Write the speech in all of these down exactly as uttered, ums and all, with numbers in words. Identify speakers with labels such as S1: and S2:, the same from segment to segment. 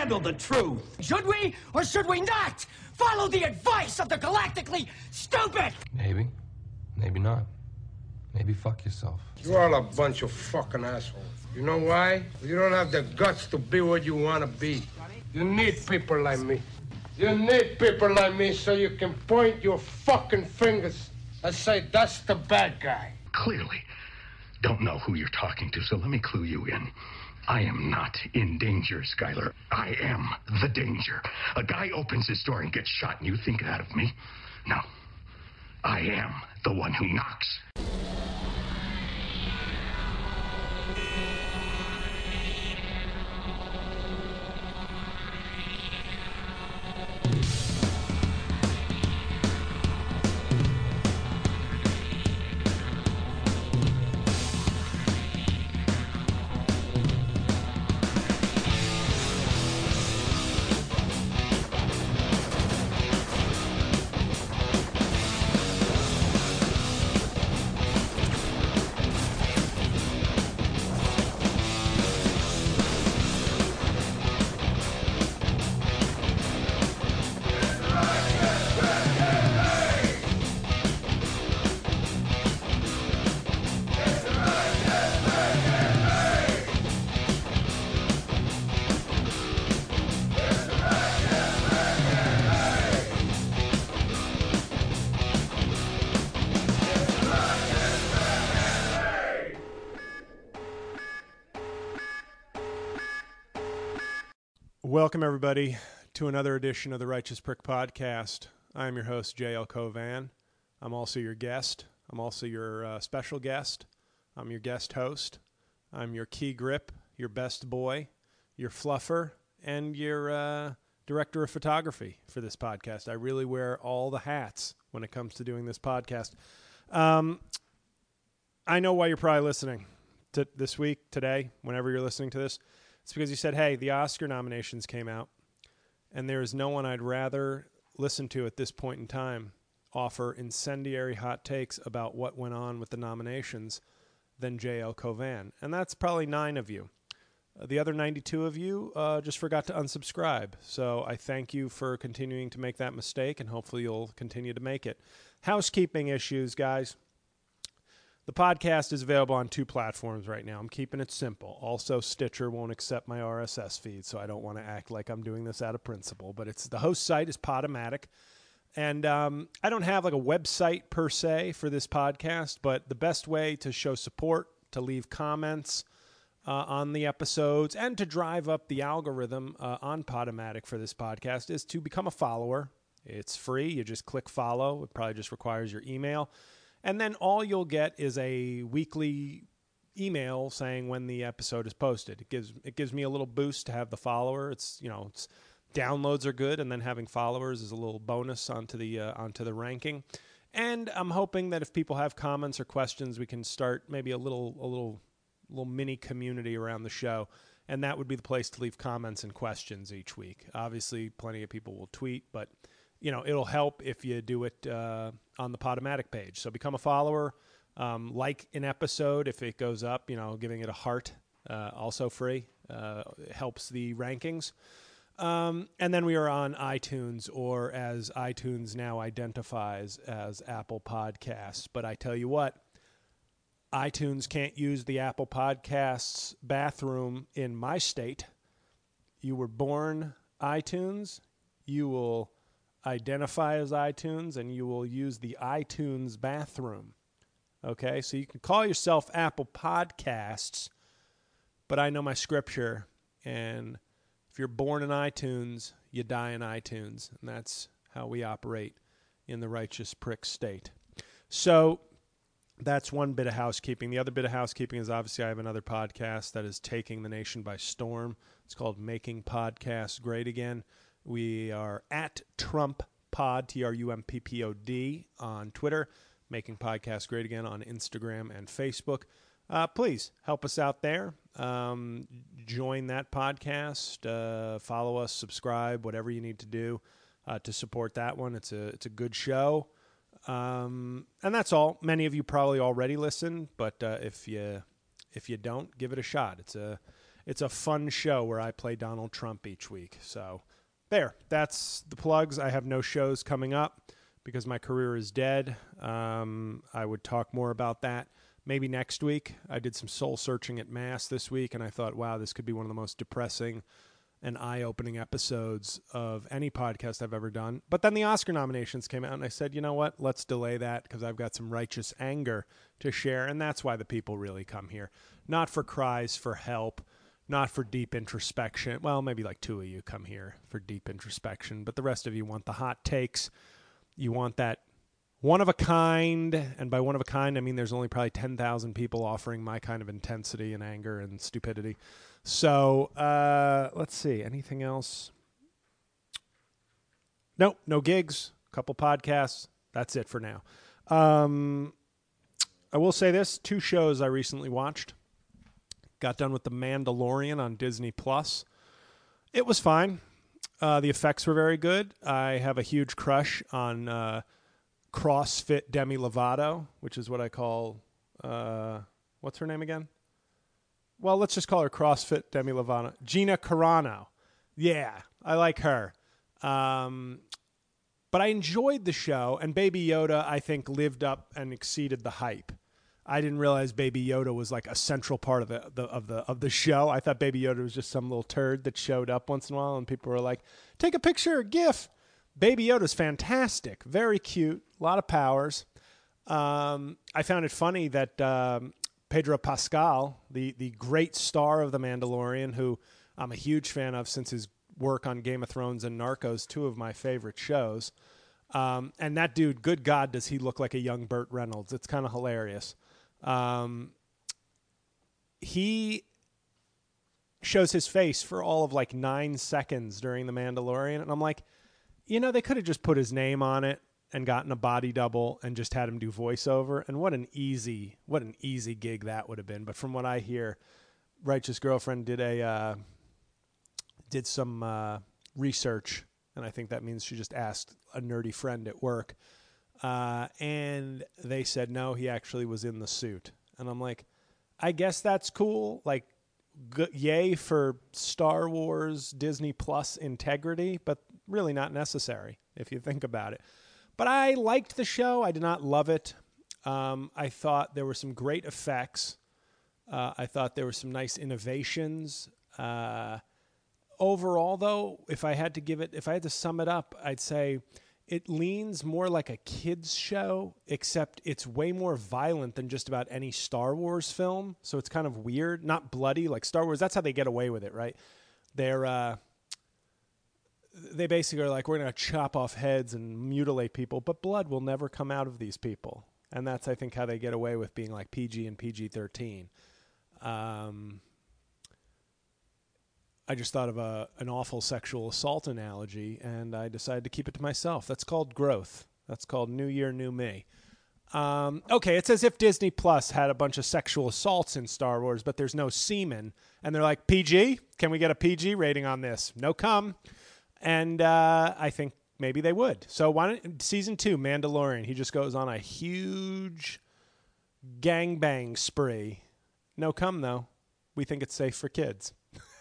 S1: handle the truth.
S2: Should we or should we not follow the advice of the galactically stupid?
S3: Maybe. Maybe not. Maybe fuck yourself.
S4: You're all a bunch of fucking assholes. You know why? You don't have the guts to be what you want to be. You need people like me. You need people like me so you can point your fucking fingers and say, that's the bad guy.
S5: Clearly don't know who you're talking to, so let me clue you in. I am not in danger, Skyler. I am the danger. A guy opens his door and gets shot, and you think that of me? No. I am the one who knocks.
S6: Welcome, everybody, to another edition of the Righteous Prick Podcast. I am your host, J L Covan. I'm also your guest. I'm also your uh, special guest. I'm your guest host. I'm your key grip, your best boy, your fluffer, and your uh, director of photography for this podcast. I really wear all the hats when it comes to doing this podcast. Um, I know why you're probably listening to this week, today, whenever you're listening to this. It's because you said, hey, the Oscar nominations came out, and there is no one I'd rather listen to at this point in time offer incendiary hot takes about what went on with the nominations than J L Covan. And that's probably nine of you. Uh, the other ninety-two of you uh, just forgot to unsubscribe. So I thank you for continuing to make that mistake, and hopefully you'll continue to make it. Housekeeping issues, guys. The podcast is available on two platforms right now. I'm keeping it simple. Also, Stitcher won't accept my R S S feed, so I don't want to act like I'm doing this out of principle. But it's the host site is Podomatic. And um, I don't have like a website per se for this podcast, but the best way to show support, to leave comments uh, on the episodes, and to drive up the algorithm uh, on Podomatic for this podcast is to become a follower. It's free. You just click follow. It probably just requires your email. And then all you'll get is a weekly email saying when the episode is posted. It gives it gives me a little boost to have the follower. It's you know it's downloads are good, and then having followers is a little bonus onto the uh, onto the ranking. And I'm hoping that if people have comments or questions, we can start maybe a little a little little mini community around the show. And that would be the place to leave comments and questions each week. Obviously, plenty of people will tweet, but you know, it'll help if you do it uh, on the Podomatic page. So become a follower, um, like an episode if it goes up, you know, giving it a heart, uh, also free, uh, helps the rankings. Um, and then we are on iTunes, or as iTunes now identifies as Apple Podcasts. But I tell you what, iTunes can't use the Apple Podcasts bathroom in my state. You were born iTunes, you will identify as iTunes, and you will use the iTunes bathroom. Okay, so you can call yourself Apple Podcasts, but I know my scripture, and if you're born in iTunes, you die in iTunes, and that's how we operate in the Righteous Prick state. So that's one bit of housekeeping. The other bit of housekeeping is obviously I have another podcast that is taking the nation by storm. It's called Making Podcasts Great Again. We are at Trump Pod, T R U M P P O D, on Twitter, Making Podcasts Great Again on Instagram and Facebook. Uh, please help us out there. Um, join that podcast. Uh, follow us, subscribe, whatever you need to do uh, to support that one. It's a it's a good show. Um, and that's all. Many of you probably already listen, but uh, if you if you don't, give it a shot. It's a It's a fun show where I play Donald Trump each week. So there, that's the plugs. I have no shows coming up because my career is dead. Um, I would talk more about that maybe next week. I did some soul searching at Mass this week, and I thought, wow, this could be one of the most depressing and eye-opening episodes of any podcast I've ever done. But then the Oscar nominations came out, and I said, you know what? Let's delay that because I've got some righteous anger to share, and that's why the people really come here. Not for cries for help, not for deep introspection. Well, maybe like two of you come here for deep introspection, but the rest of you want the hot takes. You want that one of a kind, and by one of a kind, I mean there's only probably ten thousand people offering my kind of intensity and anger and stupidity. So uh, let's see. Anything else? Nope, no gigs, couple podcasts. That's it for now. Um, I will say this, two shows I recently watched. Got done with The Mandalorian on Disney Plus. It was fine. Uh, the effects were very good. I have a huge crush on uh, CrossFit Demi Lovato, which is what I call, uh, what's her name again? Well, let's just call her CrossFit Demi Lovato. Gina Carano. Yeah, I like her. Um, but I enjoyed the show, and Baby Yoda, I think, lived up and exceeded the hype. I didn't realize Baby Yoda was like a central part of the, the of the of the show. I thought Baby Yoda was just some little turd that showed up once in a while, and people were like, "Take a picture, a GIF." Baby Yoda's fantastic, very cute, a lot of powers. Um, I found it funny that um, Pedro Pascal, the the great star of The Mandalorian, who I'm a huge fan of since his work on Game of Thrones and Narcos, two of my favorite shows. Um, and that dude, good God, does he look like a young Burt Reynolds? It's kind of hilarious. Um, he shows his face for all of like nine seconds during The Mandalorian. And I'm like, you know, they could have just put his name on it and gotten a body double and just had him do voiceover. And what an easy, what an easy gig that would have been. But from what I hear, Righteous Girlfriend did a, uh, did some, uh, research. And I think that means she just asked a nerdy friend at work. Uh, and they said, no, he actually was in the suit. And I'm like, I guess that's cool. Like, g- yay for Star Wars Disney Plus integrity, but really not necessary if you think about it. But I liked the show. I did not love it. Um, I thought there were some great effects. Uh, I thought there were some nice innovations. Uh, overall, though, if I had to give it, if I had to sum it up, I'd say it leans more like a kid's show, except it's way more violent than just about any Star Wars film. So it's kind of weird, not bloody like Star Wars. That's how they get away with it, right? They're, uh, they basically are like, we're going to chop off heads and mutilate people, but blood will never come out of these people. And that's, I think, how they get away with being like P G and P G thirteen. Um, I just thought of a an awful sexual assault analogy, and I decided to keep it to myself. That's called growth. That's called New Year, New Me. Um, okay, it's as if Disney Plus had a bunch of sexual assaults in Star Wars, but there's no semen. And they're like, P G? Can we get a P G rating on this? No cum. And uh, I think maybe they would. So why don't, season two, Mandalorian, he just goes on a huge gangbang spree. No cum, though. We think it's safe for kids.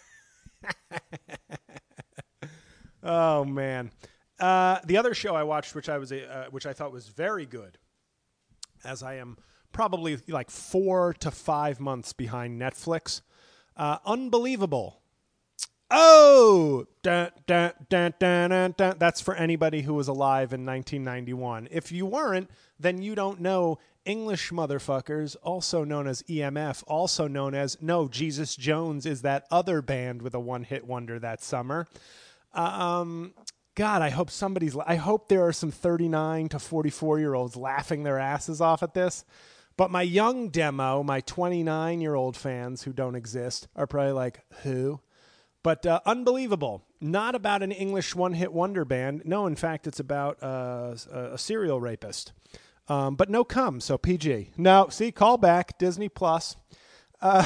S6: Oh man! Uh, the other show I watched, which I was, uh, which I thought was very good, as I am probably like four to five months behind Netflix. Uh, Unbelievable. Oh, dun, dun, dun, dun, dun, dun. That's for anybody who was alive in nineteen ninety-one. If you weren't, then you don't know English Motherfuckers, also known as E M F, also known as, no, Jesus Jones is that other band with a one-hit wonder that summer. Um, God, I hope somebody's, I hope there are some thirty-nine to forty-four-year-olds laughing their asses off at this. But my young demo, my twenty-nine-year-old fans who don't exist are probably like, who? But uh, Unbelievable. Not about an English one-hit wonder band. No, in fact, it's about uh, a serial rapist. Um, but no cum, so P G. No, see, call back, Disney Plus. Uh,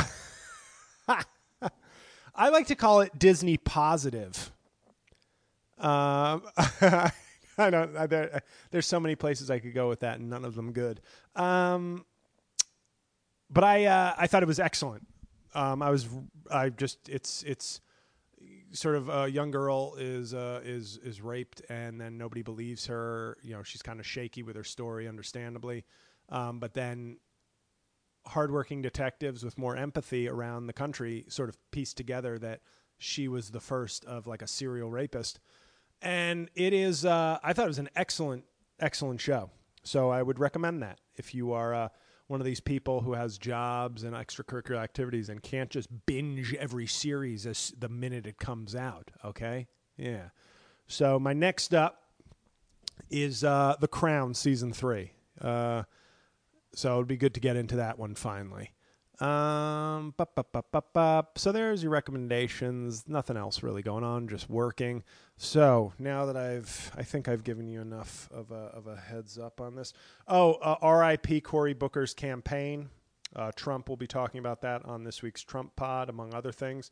S6: I like to call it Disney Positive. Um, I don't. I, there, there's so many places I could go with that, and none of them good. Um, but I, uh, I thought it was excellent. Um, I was, I just, it's, it's sort of a young girl is, uh, is, is raped and then nobody believes her. You know, she's kind of shaky with her story, understandably. Um, but then hardworking detectives with more empathy around the country sort of pieced together that she was the first of like a serial rapist. And it is, uh, I thought it was an excellent, excellent show. So I would recommend that if you are uh, one of these people who has jobs and extracurricular activities and can't just binge every series as the minute it comes out. Okay. Yeah. So my next up is uh, The Crown season three. Uh, so it would be good to get into that one finally. Um, bup, bup, bup, bup, bup. So there's your recommendations. Nothing else really going on, just working. So now that I've, I think I've given you enough of a, of a heads up on this. Oh, uh, R I P Cory Booker's campaign. Uh, Trump will be talking about that on this week's Trump Pod, among other things.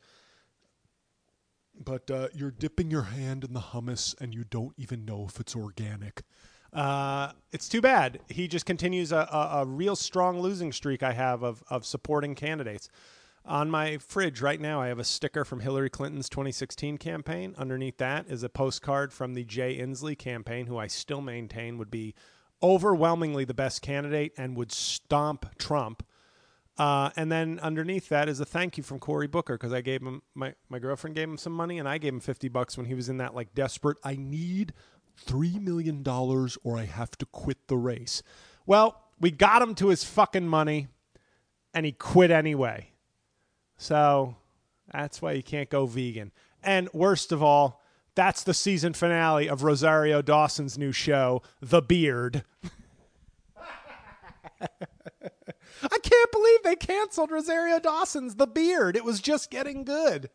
S6: But uh, you're dipping your hand in the hummus and you don't even know if it's organic. Uh, it's too bad. He just continues a, a, a real strong losing streak I have of, of supporting candidates. On my fridge right now, I have a sticker from Hillary Clinton's twenty sixteen campaign. Underneath that is a postcard from the Jay Inslee campaign, who I still maintain would be overwhelmingly the best candidate and would stomp Trump. Uh, and then underneath that is a thank you from Cory Booker, because I gave him, my, my girlfriend gave him some money, and I gave him fifty bucks when he was in that like desperate, I need three million dollars or I have to quit the race. Well, we got him to his fucking money and he quit anyway. So that's why you can't go vegan. And worst of all, that's the season finale of Rosario Dawson's new show, The Beard. I can't believe they canceled Rosario Dawson's The Beard. It was just getting good.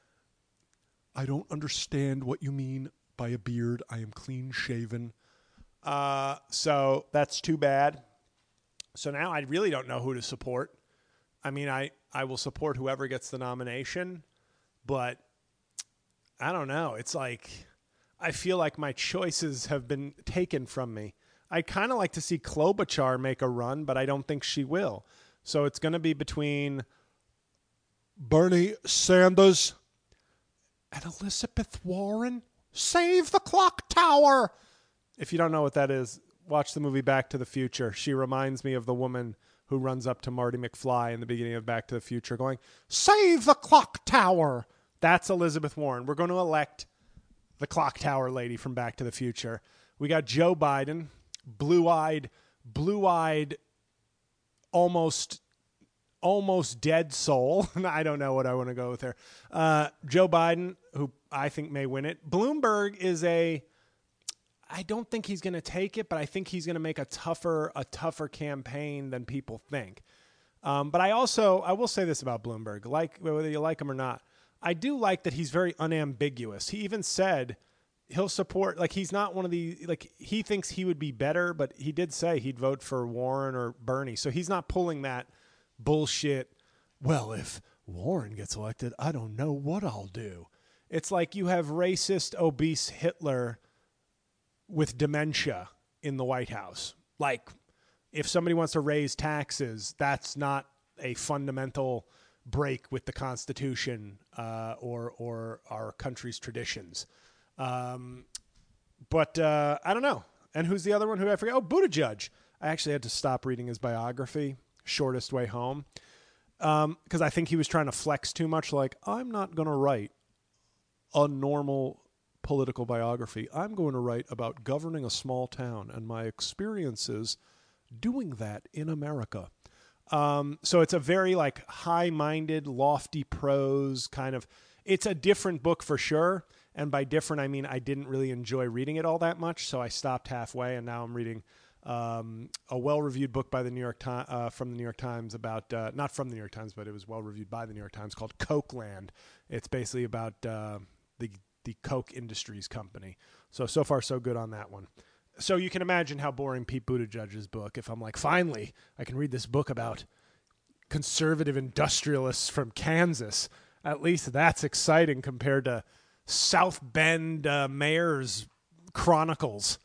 S6: I don't understand what you mean by a beard. I am clean shaven. Uh, so that's too bad. So now I really don't know who to support. I mean, I, I will support whoever gets the nomination, but I don't know. It's like, I feel like my choices have been taken from me. I'd kind of like to see Klobuchar make a run, but I don't think she will. So it's going to be between Bernie Sanders and Elizabeth Warren. Save the clock tower. If you don't know what that is, watch the movie Back to the Future. She reminds me of the woman who runs up to Marty McFly in the beginning of Back to the Future going, save the clock tower. That's Elizabeth Warren. We're going to elect the clock tower lady from Back to the Future. We got Joe Biden, blue-eyed, blue-eyed, almost almost dead soul. I don't know what I want to go with there. Uh, Joe Biden, who I think may win it. Bloomberg is a, I don't think he's going to take it, but I think he's going to make a tougher, a tougher campaign than people think. Um, but I also, I will say this about Bloomberg, like whether you like him or not, I do like that he's very unambiguous. He even said he'll support, like he's not one of the, like he thinks he would be better, but he did say he'd vote for Warren or Bernie. So he's not pulling that bullshit, well, if Warren gets elected, I don't know what I'll do. It's like you have racist, obese Hitler with dementia in the White House. Like, if somebody wants to raise taxes, that's not a fundamental break with the Constitution uh, or or our country's traditions. Um, but uh, I don't know. And who's the other one? Who did I forget? Oh, Buttigieg. I actually had to stop reading his biography, Shortest Way Home, because um, I think he was trying to flex too much. Like, I'm not going to write a normal political biography. I'm going to write about governing a small town and my experiences doing that in America. Um, so it's a very like high-minded, lofty prose kind of, it's a different book for sure. And by different, I mean, I didn't really enjoy reading it all that much. So I stopped halfway and now I'm reading um, a well-reviewed book by the New York Times, uh, from the New York Times about, uh, not from the New York Times, but it was well-reviewed by the New York Times called Cokeland. It's basically about, uh, the, the Coke Industries company. So, so far so good on that one. So you can imagine how boring Pete Buttigieg's book, if I'm like, finally, I can read this book about conservative industrialists from Kansas. At least that's exciting compared to South Bend uh, Mayor's Chronicles.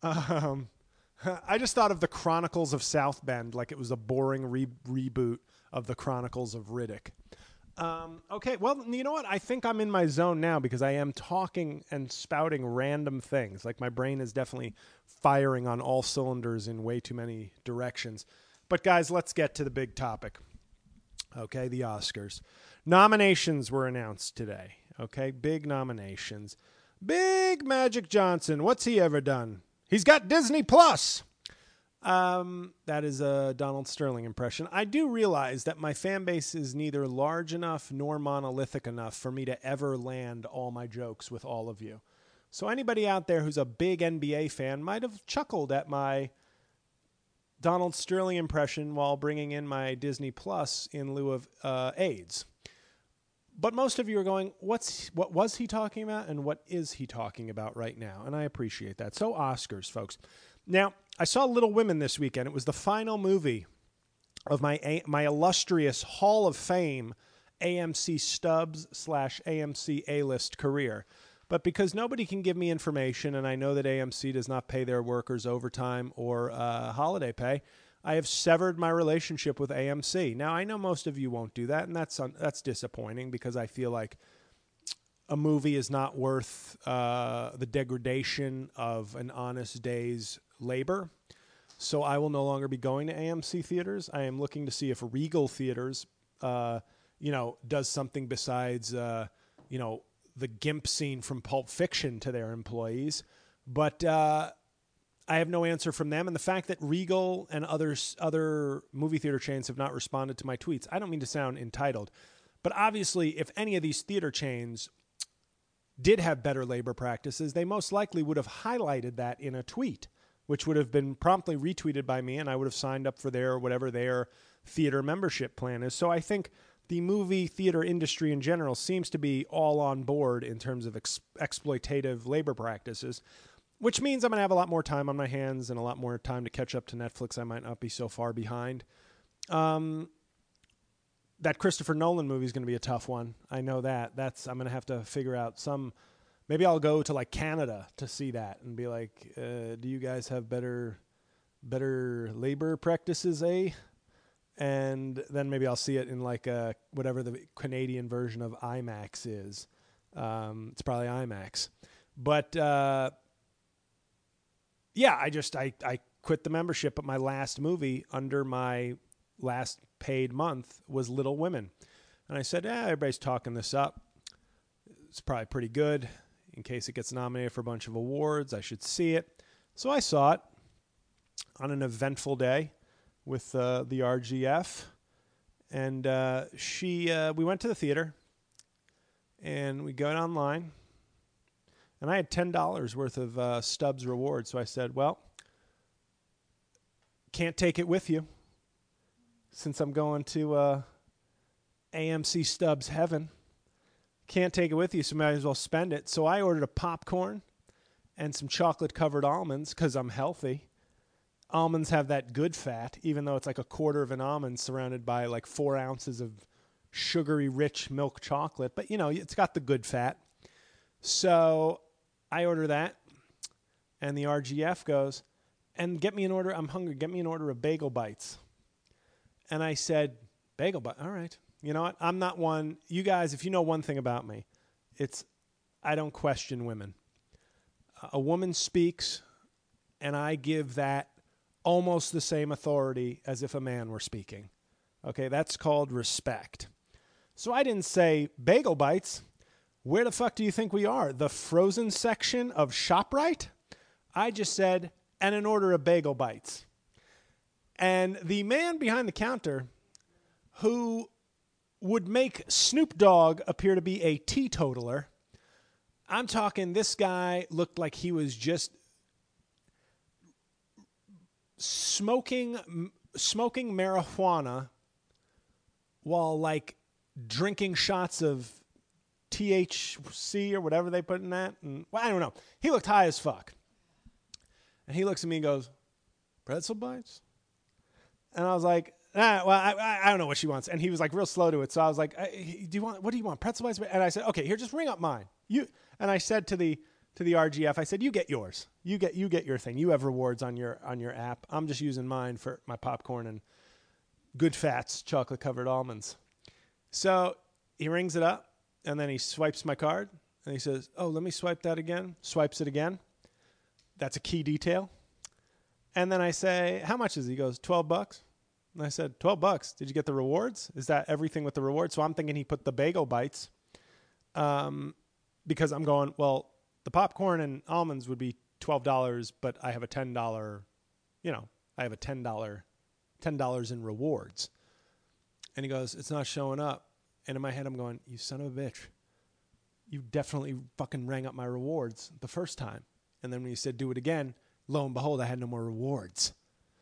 S6: Um, I just thought of the Chronicles of South Bend like it was a boring re- reboot of the Chronicles of Riddick. Um, okay, well, you know what? I think I'm in my zone now because I am talking and spouting random things. Like my brain is definitely firing on all cylinders in way too many directions. But guys, let's get to the big topic. Okay, the Oscars. Nominations were announced today. Okay, big nominations. Big Magic Johnson. What's he ever done? He's got Disney Plus. Um, that is a Donald Sterling impression. I do realize that my fan base is neither large enough nor monolithic enough for me to ever land all my jokes with all of you. So anybody out there who's a big N B A fan might have chuckled at my Donald Sterling impression while bringing in my Disney Plus in lieu of uh, AIDS. But most of you are going, what's what was he talking about and what is he talking about right now? And I appreciate that. So Oscars, folks. Now, I saw Little Women this weekend. It was the final movie of my my illustrious Hall of Fame A M C Stubs slash A M C A-list career. But because nobody can give me information, and I know that A M C does not pay their workers overtime or uh, holiday pay, I have severed my relationship with A M C. Now, I know most of you won't do that, and that's un- that's disappointing because I feel like a movie is not worth uh, the degradation of an honest day's labor. So I will no longer be going to A M C theaters. I am looking to see if Regal Theaters, uh, you know, does something besides, uh, you know, the gimp scene from Pulp Fiction to their employees. But uh, I have no answer from them. And the fact that Regal and others, other movie theater chains have not responded to my tweets, I don't mean to sound entitled. But obviously, if any of these theater chains did have better labor practices, they most likely would have highlighted that in a tweet, which would have been promptly retweeted by me, and I would have signed up for their whatever their theater membership plan is. So I think the movie theater industry in general seems to be all on board in terms of ex- exploitative labor practices, which means I'm going to have a lot more time on my hands and a lot more time to catch up to Netflix. I might not be so far behind. Um, that Christopher Nolan movie is going to be a tough one. I know that. That's I'm going to have to figure out some. Maybe I'll go to like Canada to see that and be like, uh, "Do you guys have better, better labor practices, eh?" And then maybe I'll see it in like a, whatever the Canadian version of IMAX is. Um, it's probably IMAX, but uh, yeah, I just I I quit the membership, but my last movie under my last paid month was Little Women. And I said, yeah, everybody's talking this up. It's probably pretty good. In case it gets nominated for a bunch of awards, I should see it. So I saw it on an eventful day with uh, the R G F. And uh, she, uh, we went to the theater, and we got online. And I had ten dollars worth of uh, Stubs rewards. So I said, well, can't take it with you, since I'm going to uh, A M C Stubs heaven. Can't take it with you, so might as well spend it. So I ordered a popcorn and some chocolate-covered almonds because I'm healthy. Almonds have that good fat, even though it's like a quarter of an almond surrounded by like four ounces of sugary, rich milk chocolate. But, you know, it's got the good fat. So I order that, and the R G F goes, and get me an order. I'm hungry. Get me an order of bagel bites. And I said, bagel bite. All right. You know what? I'm not one. You guys, if you know one thing about me, it's I don't question women. A woman speaks, and I give that almost the same authority as if a man were speaking. Okay, that's called respect. So I didn't say bagel bites. Where the fuck do you think we are? The frozen section of ShopRite? I just said, and an order of bagel bites. And the man behind the counter, who would make Snoop Dogg appear to be a teetotaler, I'm talking this guy looked like he was just smoking smoking marijuana while like drinking shots of T H C or whatever they put in that. And well, I don't know. He looked high as fuck. And he looks at me and goes, pretzel bites? And I was like, ah, well, I, I don't know what she wants. And he was like real slow to it. So I was like, do you want, what do you want? Pretzel bites? And I said, okay, here, just ring up mine. You, and I said to the, to the R G F, I said, you get yours. You get, you get your thing. You have rewards on your, on your app. I'm just using mine for my popcorn and Good Fats chocolate covered almonds. So he rings it up, and then he swipes my card, and he says, oh, let me swipe that again. Swipes it again. That's a key detail. And then I say, how much is it? He goes, twelve bucks. And I said, twelve bucks. Did you get the rewards? Is that everything with the rewards? So I'm thinking he put the bagel bites. Um, because I'm going, well, the popcorn and almonds would be twelve dollars, but I have a ten dollars, you know, I have a ten dollars, ten dollars in rewards. And he goes, it's not showing up. And in my head, I'm going, you son of a bitch. You definitely fucking rang up my rewards the first time. And then when you said do it again, lo and behold, I had no more rewards.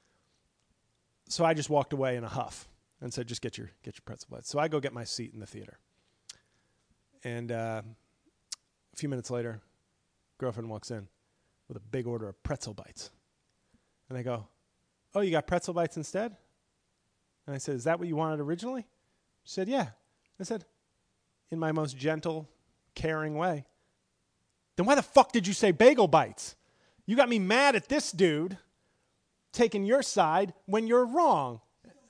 S6: So I just walked away in a huff and said, just get your get your pretzel bites. So I go get my seat in the theater. And uh, a few minutes later, girlfriend walks in with a big order of pretzel bites. And I go, oh, you got pretzel bites instead? And I said, is that what you wanted originally? She said, yeah. I said, in my most gentle, caring way, then why the fuck did you say bagel bites? You got me mad at this dude taking your side when you're wrong.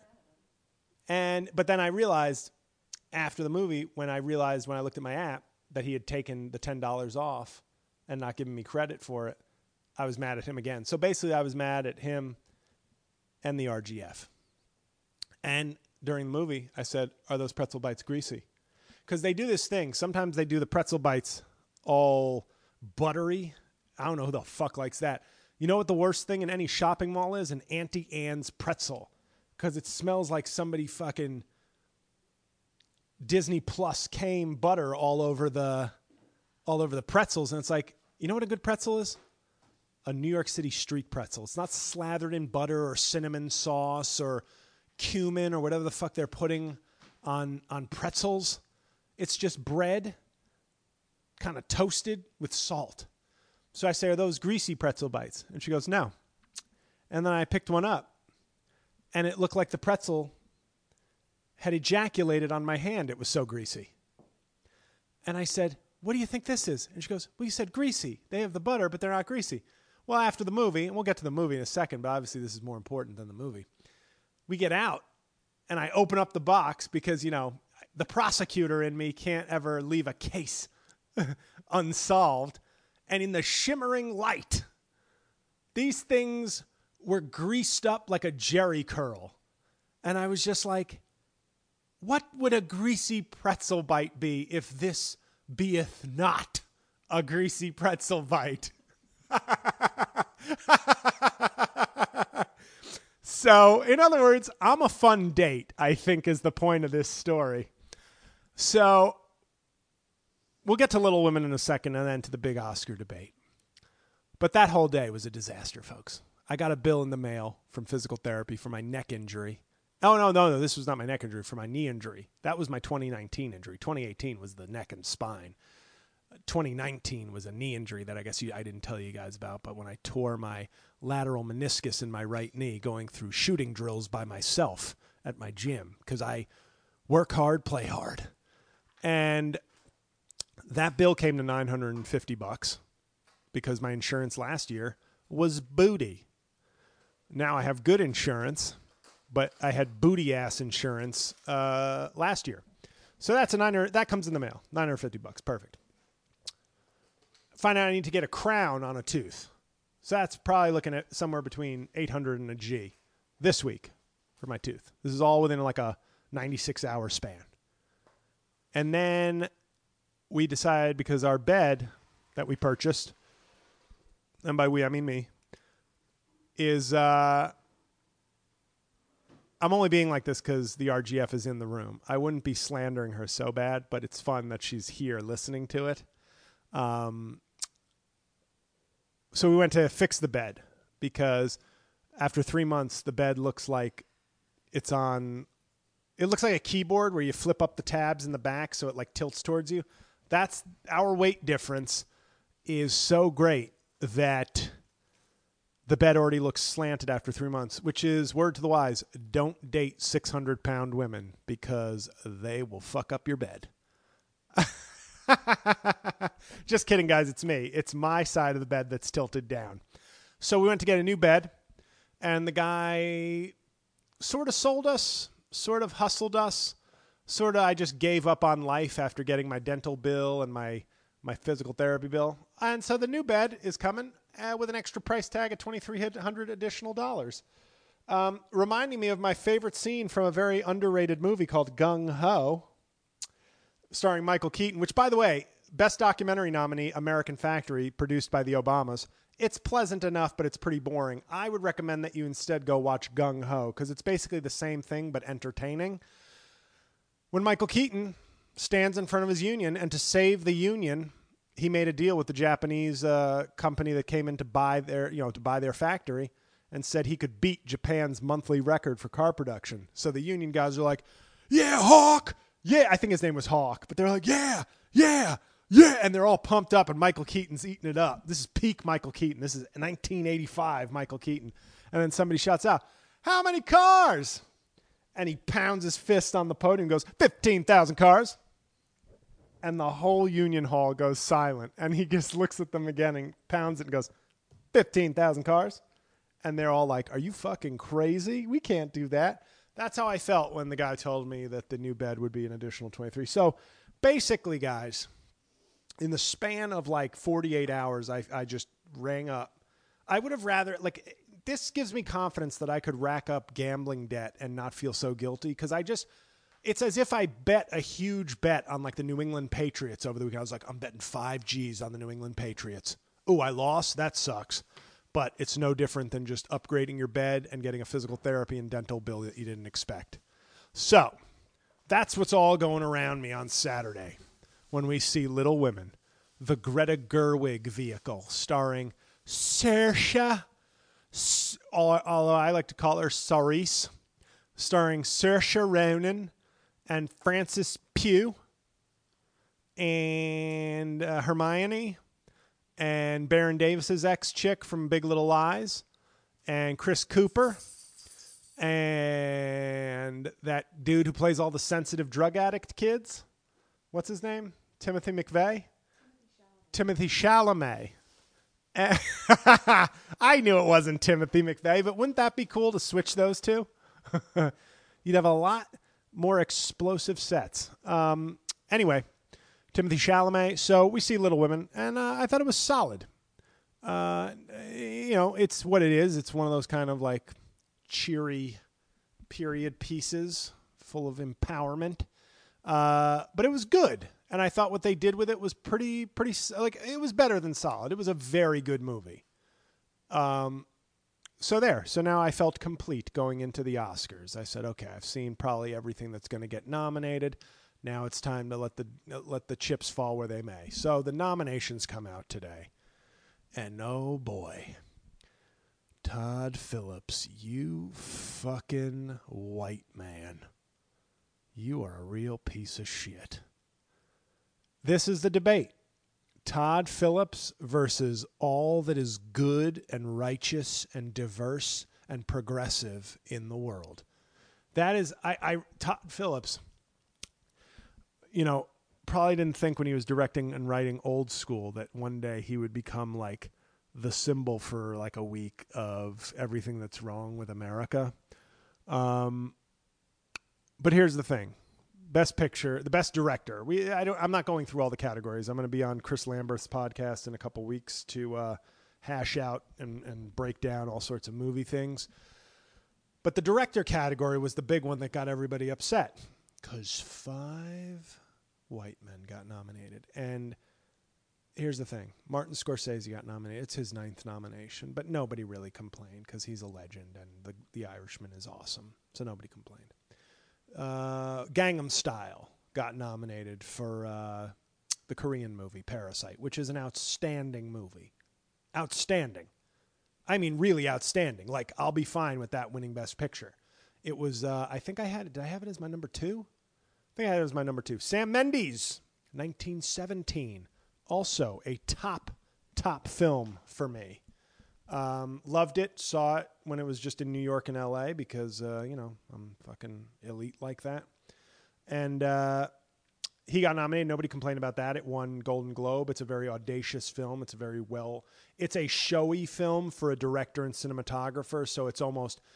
S6: And but then I realized after the movie, when I realized when I looked at my app that he had taken the ten dollars off and not given me credit for it, I was mad at him again. So basically I was mad at him and the R G F. And during the movie, I said, are those pretzel bites greasy? Because they do this thing. Sometimes they do the pretzel bites all buttery. I don't know who the fuck likes that. You know what the worst thing in any shopping mall is? An Auntie Anne's pretzel. Because it smells like somebody fucking Disney Plus came butter all over the all over the pretzels. And it's like, you know what a good pretzel is? A New York City street pretzel. It's not slathered in butter or cinnamon sauce or cumin or whatever the fuck they're putting on, on pretzels. It's just bread kind of toasted with salt. So I say, are those greasy pretzel bites? And she goes, no. And then I picked one up, and it looked like the pretzel had ejaculated on my hand. It was so greasy. And I said, what do you think this is? And she goes, well, you said greasy. They have the butter, but they're not greasy. Well, after the movie, and we'll get to the movie in a second, but obviously this is more important than the movie. We get out, and I open up the box because, you know, the prosecutor in me can't ever leave a case unsolved. And in the shimmering light, these things were greased up like a jerry curl. And I was just like, what would a greasy pretzel bite be if this beeth not a greasy pretzel bite? So, in other words, I'm a fun date, I think is the point of this story. So, we'll get to Little Women in a second and then to the big Oscar debate. But that whole day was a disaster, folks. I got a bill in the mail from physical therapy for my neck injury. Oh, no, no, no, this was not my neck injury, for my knee injury. That was my twenty nineteen injury. twenty eighteen was the neck and spine. twenty nineteen was a knee injury that I guess you, I didn't tell you guys about, but when I tore my lateral meniscus in my right knee going through shooting drills by myself at my gym, because I work hard, play hard. And that bill came to nine hundred fifty bucks because my insurance last year was booty. Now I have good insurance, but I had booty ass insurance uh, last year. So that's a nine hundred, that comes in the mail. nine hundred fifty bucks. Perfect. Find out I need to get a crown on a tooth. So that's probably looking at somewhere between eight hundred and a G this week for my tooth. This is all within like a ninety-six hour span. And then we decided, because our bed that we purchased, and by we I mean me, is uh, I'm only being like this because the R G F is in the room. I wouldn't be slandering her so bad, but it's fun that she's here listening to it. Um, so we went to fix the bed because after three months, the bed looks like it's on, it looks like a keyboard where you flip up the tabs in the back so it like tilts towards you. That's our weight difference is so great that the bed already looks slanted after three months, which is, word to the wise, don't date six hundred pound women because they will fuck up your bed. Just kidding, guys. It's me. It's my side of the bed that's tilted down. So we went to get a new bed, and the guy sort of sold us, sort of hustled us, sort of I just gave up on life after getting my dental bill and my, my physical therapy bill. And so the new bed is coming uh, with an extra price tag of twenty-three hundred additional dollars. Um, reminding me of my favorite scene from a very underrated movie called Gung Ho, starring Michael Keaton, which, by the way, Best Documentary nominee, American Factory, produced by the Obamas. It's pleasant enough, but it's pretty boring. I would recommend that you instead go watch Gung Ho, because it's basically the same thing, but entertaining. When Michael Keaton stands in front of his union, and to save the union, he made a deal with the Japanese uh, company that came in to buy their, you know, to buy their factory, and said he could beat Japan's monthly record for car production. So the union guys are like, yeah, Hawk! Yeah, I think his name was Hawk, but they're like, yeah, yeah, yeah, and they're all pumped up, and Michael Keaton's eating it up. This is peak Michael Keaton. This is nineteen eighty-five Michael Keaton. And then somebody shouts out, how many cars? And he pounds his fist on the podium and goes, fifteen thousand cars. And the whole union hall goes silent. And he just looks at them again and pounds it and goes, fifteen thousand cars? And they're all like, are you fucking crazy? We can't do that. That's how I felt when the guy told me that the new bed would be an additional twenty-three. So basically, guys, in the span of like forty-eight hours, I, I just rang up. I would have rather, like, this gives me confidence that I could rack up gambling debt and not feel so guilty. Because I just, it's as if I bet a huge bet on like the New England Patriots over the weekend. I was like, I'm betting five G's on the New England Patriots. Ooh, I lost? That sucks. But it's no different than just upgrading your bed and getting a physical therapy and dental bill that you didn't expect. So that's what's all going around me on Saturday when we see Little Women, the Greta Gerwig vehicle starring Saoirse, although I like to call her Saoirse, starring Saoirse Ronan and Frances Pugh and uh, Hermione, and Baron Davis's ex-chick from Big Little Lies, and Chris Cooper, and that dude who plays all the sensitive drug addict kids. What's his name? Timothy McVeigh? Timothy Chalamet. I knew it wasn't Timothy McVeigh, but wouldn't that be cool to switch those two? You'd have a lot more explosive sets. Um, anyway, Timothy Chalamet. So we see Little Women, and uh, I thought it was solid. Uh, you know, it's what it is. It's one of those kind of like cheery period pieces full of empowerment. Uh, but it was good. And I thought what they did with it was pretty, pretty, like, it was better than solid. It was a very good movie. Um, so there. So now I felt complete going into the Oscars. I said, okay, I've seen probably everything that's going to get nominated. Now it's time to let the let the chips fall where they may. So the nominations come out today. And oh boy, Todd Phillips, you fucking white man. You are a real piece of shit. This is the debate. Todd Phillips versus all that is good and righteous and diverse and progressive in the world. That is, I, I Todd Phillips, you know, probably didn't think when he was directing and writing Old School that one day he would become like the symbol for like a week of everything that's wrong with America. Um, but here's the thing. Best picture, the best director. We, I don't, I'm not going through all the categories. I'm going to be on Chris Lamberth's podcast in a couple weeks to uh, hash out and, and break down all sorts of movie things. But the director category was the big one that got everybody upset because five white men got nominated. And here's the thing. Martin Scorsese got nominated. It's his ninth nomination, but nobody really complained because he's a legend and the, the Irishman is awesome. So nobody complained. Uh, Gangnam Style got nominated for uh, the Korean movie Parasite, which is an outstanding movie. Outstanding. I mean, really outstanding. Like, I'll be fine with that winning Best Picture. It was, uh, I think I had it. Did I have it as my number two? I think I had it as my number two. Sam Mendes, nineteen seventeen. Also a top, top film for me. Um, loved it. Saw it when it was just in New York and L A because, uh, you know, I'm fucking elite like that. And uh, he got nominated. Nobody complained about that. It won Golden Globe. It's a very audacious film. It's a very well, it's a showy film for a director and cinematographer. So it's almost,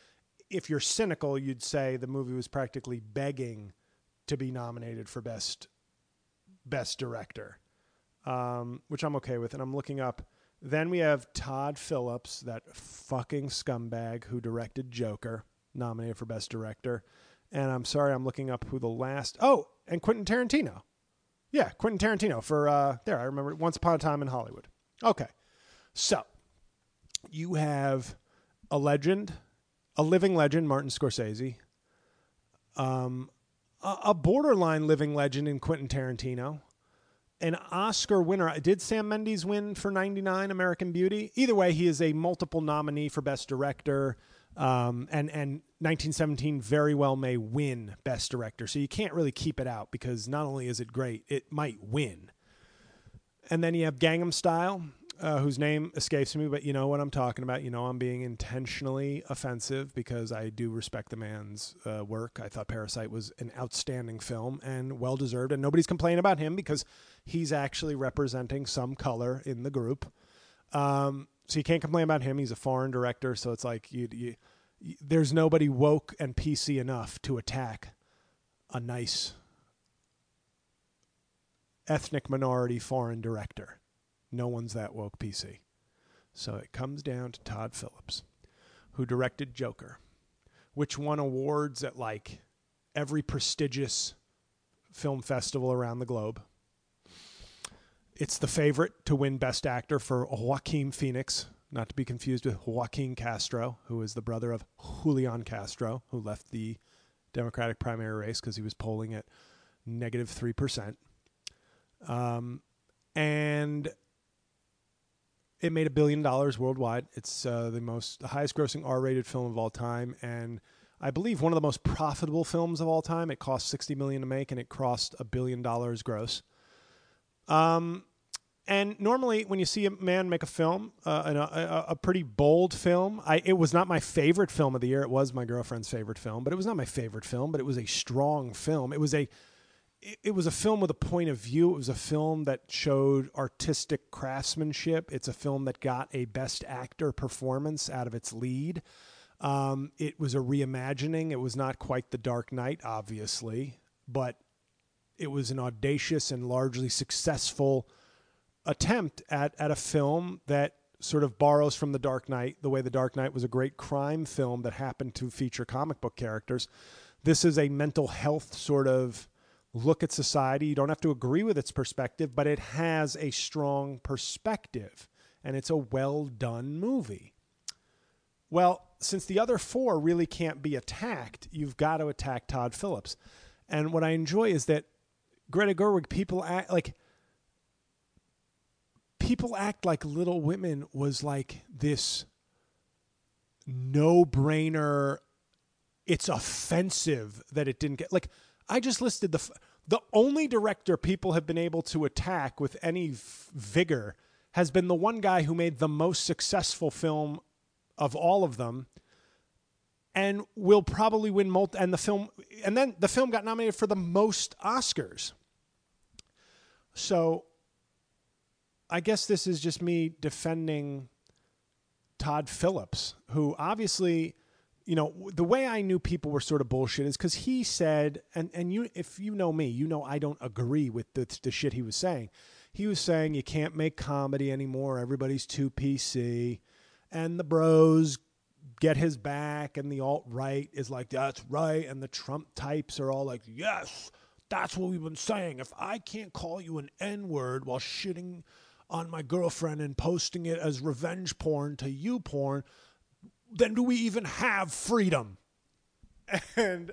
S6: if you're cynical, you'd say the movie was practically begging to be nominated for best best director, um, which I'm okay with. And I'm looking up. Then we have Todd Phillips, that fucking scumbag who directed Joker, nominated for best director. And I'm sorry, I'm looking up who the last... Oh, and Quentin Tarantino. Yeah, Quentin Tarantino for... Uh, there, I remember Once Upon a Time in Hollywood. Okay. So, you have a legend, a living legend, Martin Scorsese. Um, a, a borderline living legend in Quentin Tarantino. An Oscar winner. Did Sam Mendes win for ninety-nine, American Beauty? Either way, he is a multiple nominee for Best Director. Um, and, and nineteen seventeen very well may win Best Director. So you can't really keep it out because not only is it great, it might win. And then you have Gangnam Style, uh, whose name escapes me, but you know what I'm talking about. You know I'm being intentionally offensive because I do respect the man's uh, work. I thought Parasite was an outstanding film and well-deserved, and nobody's complaining about him because he's actually representing some color in the group. Um, so you can't complain about him. He's a foreign director, so it's like you, you, you, there's nobody woke and P C enough to attack a nice ethnic minority foreign director. No one's that woke P C. So it comes down to Todd Phillips, who directed Joker, which won awards at like every prestigious film festival around the globe. It's the favorite to win Best Actor for Joaquin Phoenix, not to be confused with Joaquin Castro, who is the brother of Julian Castro, who left the Democratic primary race because he was polling at negative three percent. Um, and it made a billion dollars worldwide. It's uh, the most, the highest grossing R-rated film of all time. And I believe one of the most profitable films of all time. It cost sixty million dollars to make and it crossed a billion dollars gross. Um, and normally when you see a man make a film, uh, a, a, a pretty bold film, I, it was not my favorite film of the year. It was my girlfriend's favorite film, but it was not my favorite film, but it was a strong film. It was a, it, it was a film with a point of view. It was a film that showed artistic craftsmanship. It's a film that got a Best Actor performance out of its lead. Um, it was a reimagining. It was not quite The Dark Knight, obviously, but it was an audacious and largely successful attempt at, at a film that sort of borrows from The Dark Knight, the way The Dark Knight was a great crime film that happened to feature comic book characters. This is a mental health sort of look at society. You don't have to agree with its perspective, but it has a strong perspective, and it's a well-done movie. Well, since the other four really can't be attacked, you've got to attack Todd Phillips. And what I enjoy is that Greta Gerwig, people act like people act like Little Women was like this no-brainer. It's offensive that it didn't get, like, I just listed the the only director people have been able to attack with any v- vigor has been the one guy who made the most successful film of all of them, and will probably win multi. And the film, and then the film got nominated for the most Oscars. So, I guess this is just me defending Todd Phillips, who obviously, you know, the way I knew people were sort of bullshit is because he said, and and you, if you know me, you know I don't agree with the the shit he was saying. He was saying you can't make comedy anymore. Everybody's too P C, and the bros get his back, and the alt-right is like, that's right, and the Trump types are all like, yes, that's what we've been saying. If I can't call you an N-word while shitting on my girlfriend and posting it as revenge porn to you porn, then do we even have freedom? And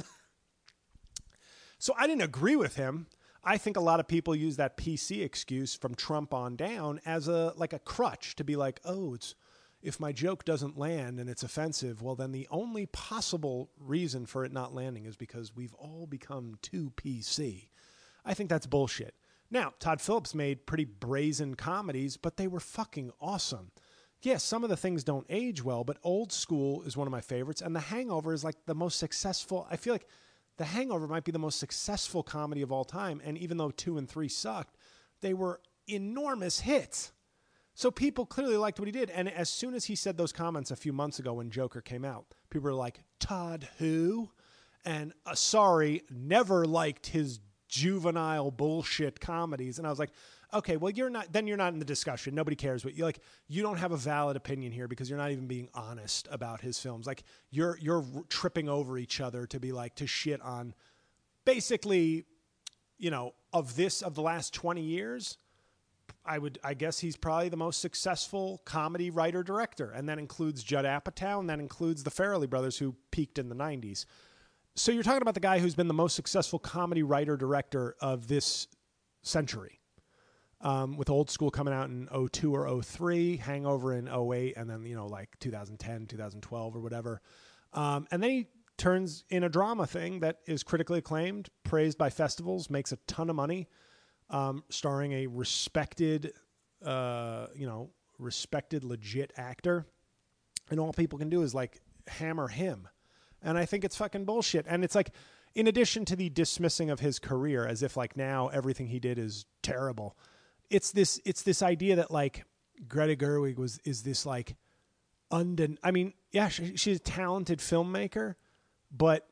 S6: so I didn't agree with him. I think a lot of people use that P C excuse from Trump on down as a like a crutch to be like, oh, it's if my joke doesn't land and it's offensive, well, then the only possible reason for it not landing is because we've all become too P C. I think that's bullshit. Now, Todd Phillips made pretty brazen comedies, but they were fucking awesome. Yes, some of the things don't age well, but Old School is one of my favorites, and The Hangover is like the most successful. I feel like The Hangover might be the most successful comedy of all time, and even though two and three sucked, they were enormous hits. So people clearly liked what he did. And as soon as he said those comments a few months ago when Joker came out, people were like, Todd who? And uh, sorry, never liked his juvenile bullshit comedies. And I was like, okay, well, you're not, then you're not in the discussion. Nobody cares what you like. You don't have a valid opinion here because you're not even being honest about his films. Like you're, you're tripping over each other to be like, to shit on basically, you know, of this, of the last twenty years, I would, I guess he's probably the most successful comedy writer director. And that includes Judd Apatow, and that includes the Farrelly brothers who peaked in the nineties. So you're talking about the guy who's been the most successful comedy writer director of this century. Um, with Old School coming out in oh two or oh three, Hangover in oh eight, and then, you know, like two thousand ten, two thousand twelve or whatever. Um, and then he turns in a drama thing that is critically acclaimed, praised by festivals, makes a ton of money, um, starring a respected, uh, you know, respected, legit actor. And all people can do is like hammer him. And I think it's fucking bullshit. And it's like, in addition to the dismissing of his career as if like now everything he did is terrible, it's this, it's this idea that like Greta Gerwig was, is this like, unden- I mean, yeah, she, she's a talented filmmaker, but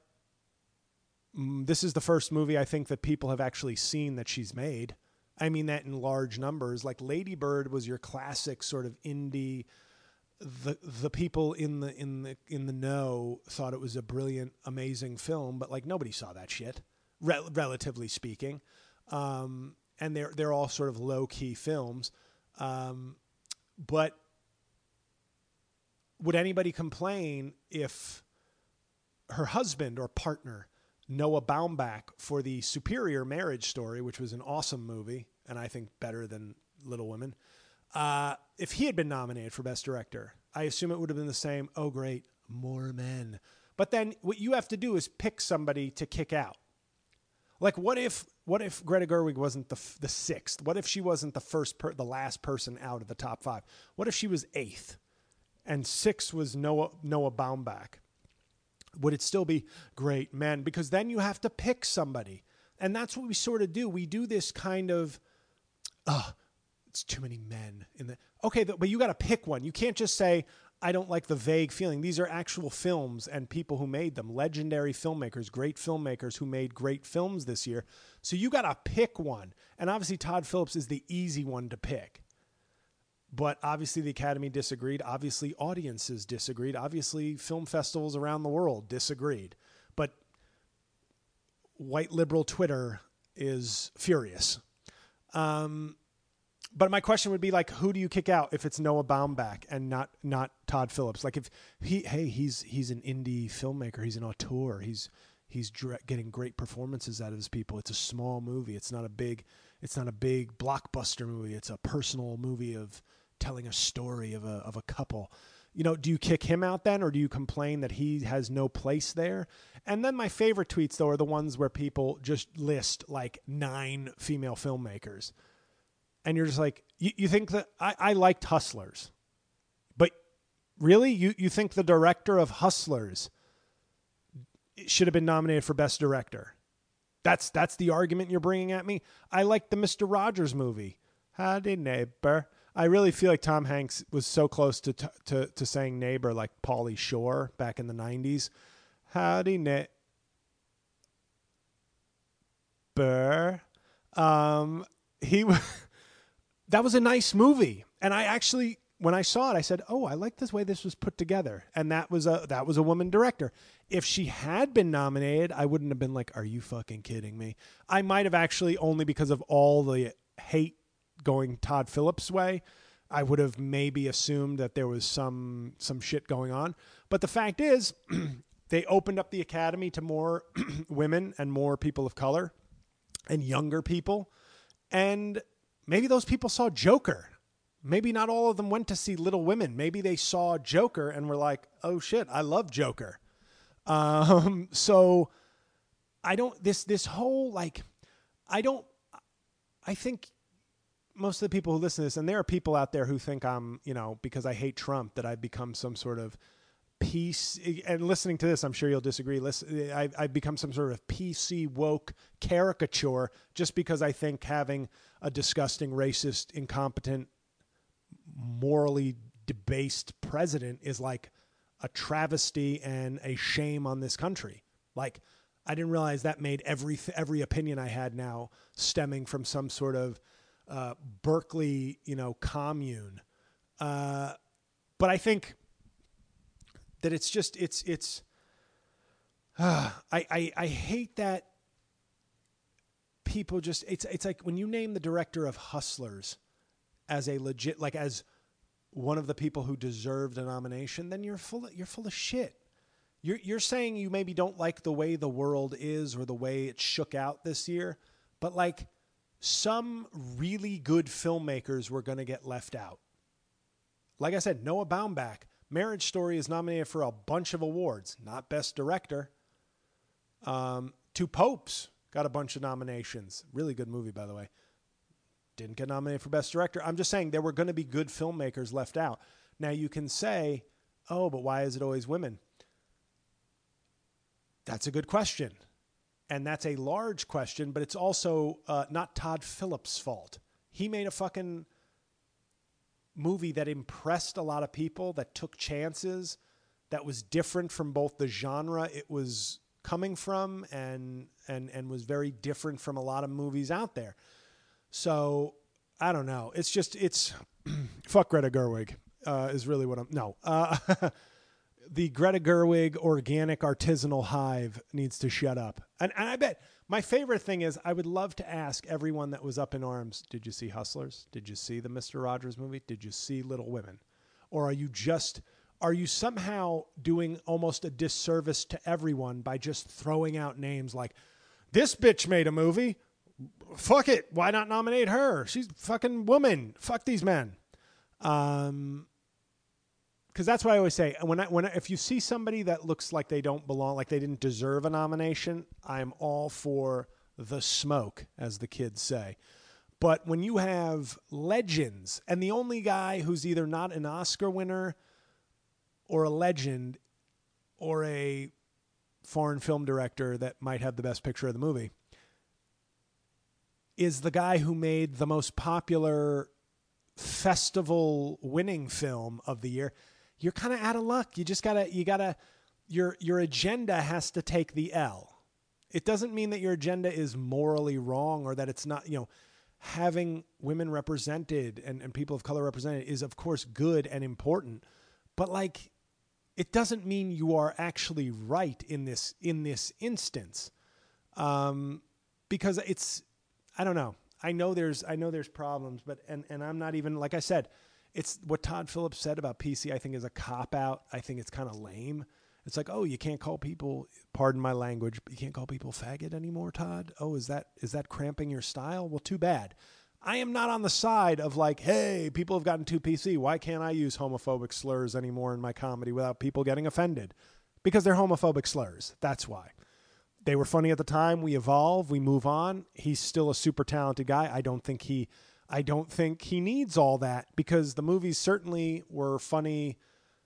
S6: mm, this is the first movie I think that people have actually seen that she's made. I mean that in large numbers. Like Lady Bird was your classic sort of indie. The the people in the in the in the know thought it was a brilliant, amazing film, but like nobody saw that shit, re- relatively speaking. Um, and they're they're all sort of low key films. Um, but would anybody complain if her husband or partner, Noah Baumbach, for the Superior Marriage Story, which was an awesome movie, and I think better than Little Women, uh, if he had been nominated for Best Director, I assume it would have been the same, oh great, more men. But then what you have to do is pick somebody to kick out. Like what if what if Greta Gerwig wasn't the the sixth? What if she wasn't the first per, the last person out of the top five? What if she was eighth and sixth was Noah Noah Baumbach? Would it still be great men? Because then you have to pick somebody. And that's what we sort of do. We do this kind of, oh, it's too many men in the, okay, but you got to pick one. You can't just say, I don't like the vague feeling. These are actual films and people who made them, legendary filmmakers, great filmmakers who made great films this year. So you got to pick one. And obviously Todd Phillips is the easy one to pick. But obviously the Academy disagreed. Obviously audiences disagreed. Obviously film festivals around the world disagreed. But white liberal Twitter is furious. Um, but my question would be like, who do you kick out if it's Noah Baumbach and not not Todd Phillips? Like if he, hey, he's he's an indie filmmaker. He's an auteur. He's he's dr- getting great performances out of his people. It's a small movie. It's not a big. It's not a big blockbuster movie. It's a personal movie of telling a story of a of a couple. You know, do you kick him out then, or do you complain that he has no place there? And then my favorite tweets, though, are the ones where people just list like nine female filmmakers. And you're just like, you, you think that I, I liked Hustlers, but really, you, you think the director of Hustlers should have been nominated for Best Director? That's that's the argument you're bringing at me. I liked the Mister Rogers movie. Howdy, neighbor. I really feel like Tom Hanks was so close to to to saying neighbor like Pauly Shore back in the nineties. Howdy, neighbor. Um, he that was a nice movie, and I actually, when I saw it, I said, "Oh, I like this way this was put together." And that was a that was a woman director. If she had been nominated, I wouldn't have been like, "Are you fucking kidding me?" I might have actually, only because of all the hate going Todd Phillips' way, I would have maybe assumed that there was some some shit going on. But the fact is, they opened up the Academy to more women and more people of color and younger people. And maybe those people saw Joker. Maybe not all of them went to see Little Women. Maybe they saw Joker and were like, oh shit, I love Joker. Um, so I don't, this, this whole, like, I don't, I think most of the people who listen to this, and there are people out there who think I'm, you know, because I hate Trump, that I've become some sort of peace. And listening to this, I'm sure you'll disagree. Listen, I've, I've become some sort of P C woke caricature just because I think having a disgusting, racist, incompetent, morally debased president is like a travesty and a shame on this country. Like, I didn't realize that made every every opinion I had now stemming from some sort of uh, Berkeley, you know, commune. Uh, but I think that it's just it's it's. Uh, I, I I hate that people just it's it's like when you name the director of Hustlers as a legit like as one of the people who deserved a nomination, then you're full of, you're full of shit. You're you're saying you maybe don't like the way the world is or the way it shook out this year, but like some really good filmmakers were going to get left out. Like I said, Noah Baumbach, Marriage Story is nominated for a bunch of awards, not Best Director. Um, Two Popes got a bunch of nominations. Really good movie, by the way. Didn't get nominated for Best Director. I'm just saying there were going to be good filmmakers left out. Now you can say, oh, but why is it always women? That's a good question. And that's a large question, but it's also uh, not Todd Phillips' fault. He made a fucking movie that impressed a lot of people, that took chances, that was different from both the genre it was coming from and and and was very different from a lot of movies out there. So I don't know. It's just it's fuck Greta Gerwig uh, is really what I'm. No, uh, the Greta Gerwig organic artisanal hive needs to shut up. And, and I bet my favorite thing is I would love to ask everyone that was up in arms. Did you see Hustlers? Did you see the Mister Rogers movie? Did you see Little Women? Or are you just are you somehow doing almost a disservice to everyone by just throwing out names like this bitch made a movie? Fuck it. Why not nominate her? She's a fucking woman. Fuck these men. Um, because that's what I always say. When I, when I, if you see somebody that looks like they don't belong, like they didn't deserve a nomination, I'm all for the smoke, as the kids say. But when you have legends, and the only guy who's either not an Oscar winner or a legend or a foreign film director that might have the best picture of the movie is the guy who made the most popular festival winning film of the year, you're kind of out of luck. You just gotta, you gotta, your, your agenda has to take the L. It doesn't mean that your agenda is morally wrong or that it's not, you know, having women represented and, and people of color represented is of course good and important, but like, it doesn't mean you are actually right in this, in this instance. Um, because it's, I don't know. I know there's, I know there's problems, but, and, and I'm not even, like I said, it's what Todd Phillips said about P C, I think is a cop out. I think it's kind of lame. It's like, oh, you can't call people, pardon my language, but you can't call people faggot anymore, Todd. Oh, is that, is that cramping your style? Well, too bad. I am not on the side of like, hey, people have gotten too P C. Why can't I use homophobic slurs anymore in my comedy without people getting offended? Because they're homophobic slurs. That's why. They were funny at the time. We evolve. We move on. He's still a super talented guy. I don't think he, I don't think he needs all that because the movies certainly were funny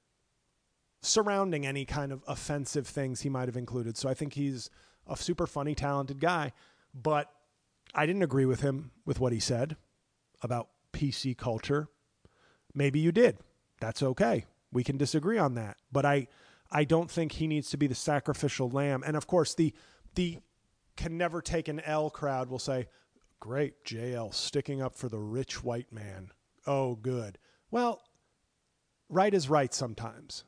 S6: surrounding any kind of offensive things he might have included. So I think he's a super funny, talented guy. But I didn't agree with him with what he said about P C culture. Maybe you did. That's okay. We can disagree on that. But I, I don't think he needs to be the sacrificial lamb. And of course, the the can never take an L crowd will say, great, J L sticking up for the rich white man. Oh, good. Well, right is right sometimes.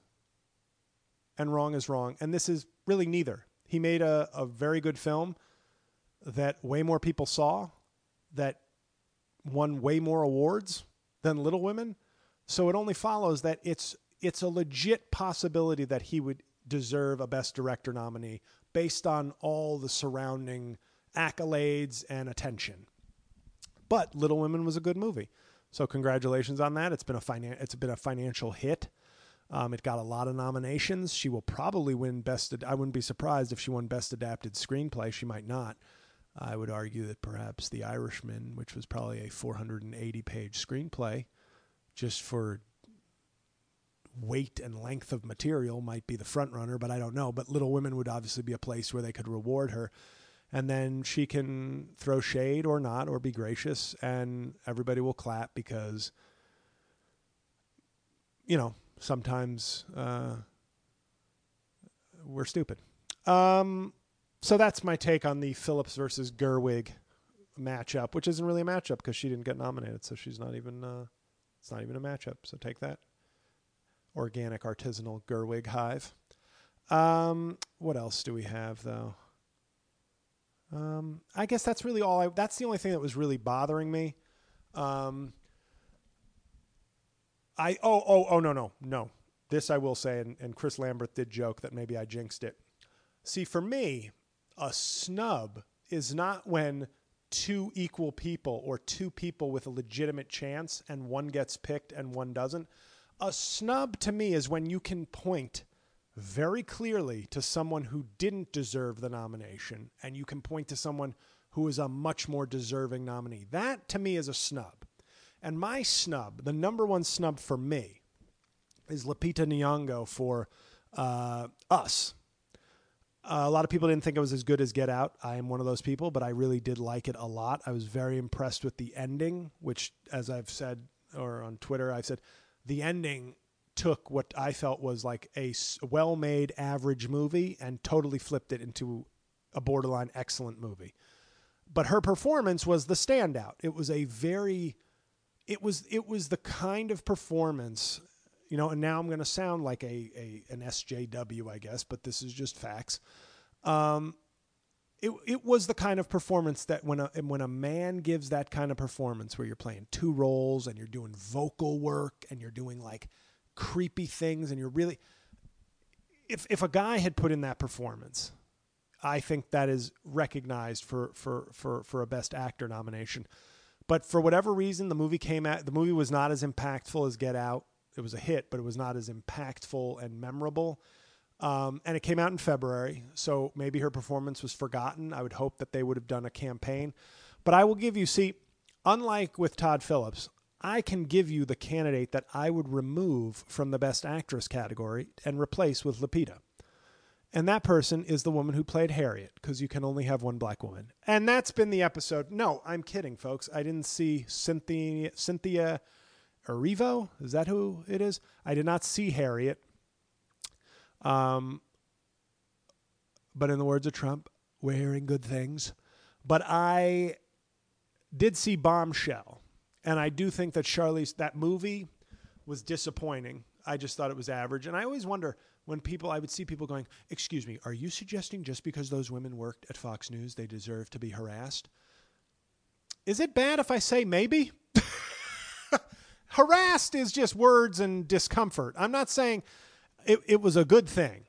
S6: And wrong is wrong. And this is really neither. He made a, a very good film that way more people saw, that won way more awards than Little Women. So it only follows that it's it's a legit possibility that he would deserve a Best Director nominee based on all the surrounding accolades and attention. But Little Women was a good movie. So congratulations on that. It's been a finan- it's been a financial hit. Um, it got a lot of nominations. She will probably win Best... Ad- I wouldn't be surprised if she won Best Adapted Screenplay. She might not. I would argue that perhaps The Irishman, which was probably a four hundred eighty page screenplay, just for weight and length of material, might be the front runner, but I don't know. But Little Women would obviously be a place where they could reward her. And then she can throw shade or not, or be gracious, and everybody will clap because you know, sometimes uh, we're stupid. Um, so that's my take on the Phillips versus Gerwig matchup, which isn't really a matchup because she didn't get nominated, so she's not even. Uh, it's not even a matchup. So take that. Organic artisanal Gerwig hive. Um, what else do we have though? Um, I guess that's really all I, that's the only thing that was really bothering me. Um, I, oh, oh, oh, no, no, no. This I will say, and, and Chris Lambert did joke that maybe I jinxed it. See, for me, a snub is not when two equal people or two people with a legitimate chance and one gets picked and one doesn't. A snub to me is when you can point very clearly to someone who didn't deserve the nomination, and you can point to someone who is a much more deserving nominee. That, to me, is a snub. And my snub, the number one snub for me, is Lupita Nyong'o for uh, Us. Uh, a lot of people didn't think it was as good as Get Out. I am one of those people, but I really did like it a lot. I was very impressed with the ending, which, as I've said, or on Twitter, I've said, the ending took what I felt was like a well-made average movie and totally flipped it into a borderline excellent movie. But her performance was the standout. It was a very, it was, it was the kind of performance, you know, and now I'm going to sound like a, a, an S J W, I guess, but this is just facts. Um, it, it was the kind of performance that when a, when a man gives that kind of performance where you're playing two roles and you're doing vocal work and you're doing like creepy things and you're really, if if a guy had put in that performance, I think that is recognized for for for for a Best Actor nomination. But for whatever reason, the movie came out, the movie was not as impactful as Get Out. It was a hit, but it was not as impactful and memorable. Um, and it came out in February, so maybe her performance was forgotten. I would hope that they would have done a campaign. But I will give you, see, unlike with Todd Phillips, I can give you the candidate that I would remove from the Best Actress category and replace with Lupita. And that person is the woman who played Harriet, because you can only have one black woman. And that's been the episode. No, I'm kidding, folks. I didn't see Cynthia, Cynthia Erivo. Is that who it is? I did not see Harriet. Um, but in the words of Trump, we're hearing good things. But I did see Bombshell. And I do think that Charlize, that movie was disappointing. I just thought it was average. And I always wonder when people, I would see people going, excuse me, are you suggesting just because those women worked at Fox News, they deserve to be harassed? Is it bad if I say maybe? Harassed is just words and discomfort. I'm not saying it, it was a good thing.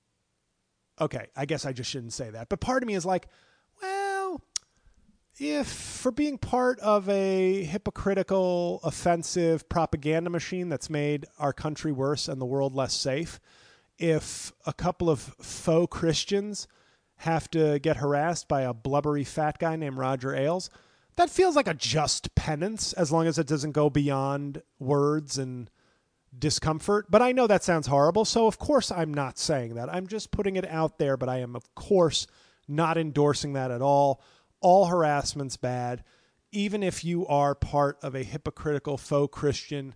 S6: Okay, I guess I just shouldn't say that. But part of me is like, well, if for being part of a hypocritical, offensive propaganda machine that's made our country worse and the world less safe, if a couple of faux Christians have to get harassed by a blubbery fat guy named Roger Ailes, that feels like a just penance as long as it doesn't go beyond words and discomfort. But I know that sounds horrible, so of course I'm not saying that. I'm just putting it out there, but I am, of course, not endorsing that at all. All harassment's bad, even if you are part of a hypocritical faux Christian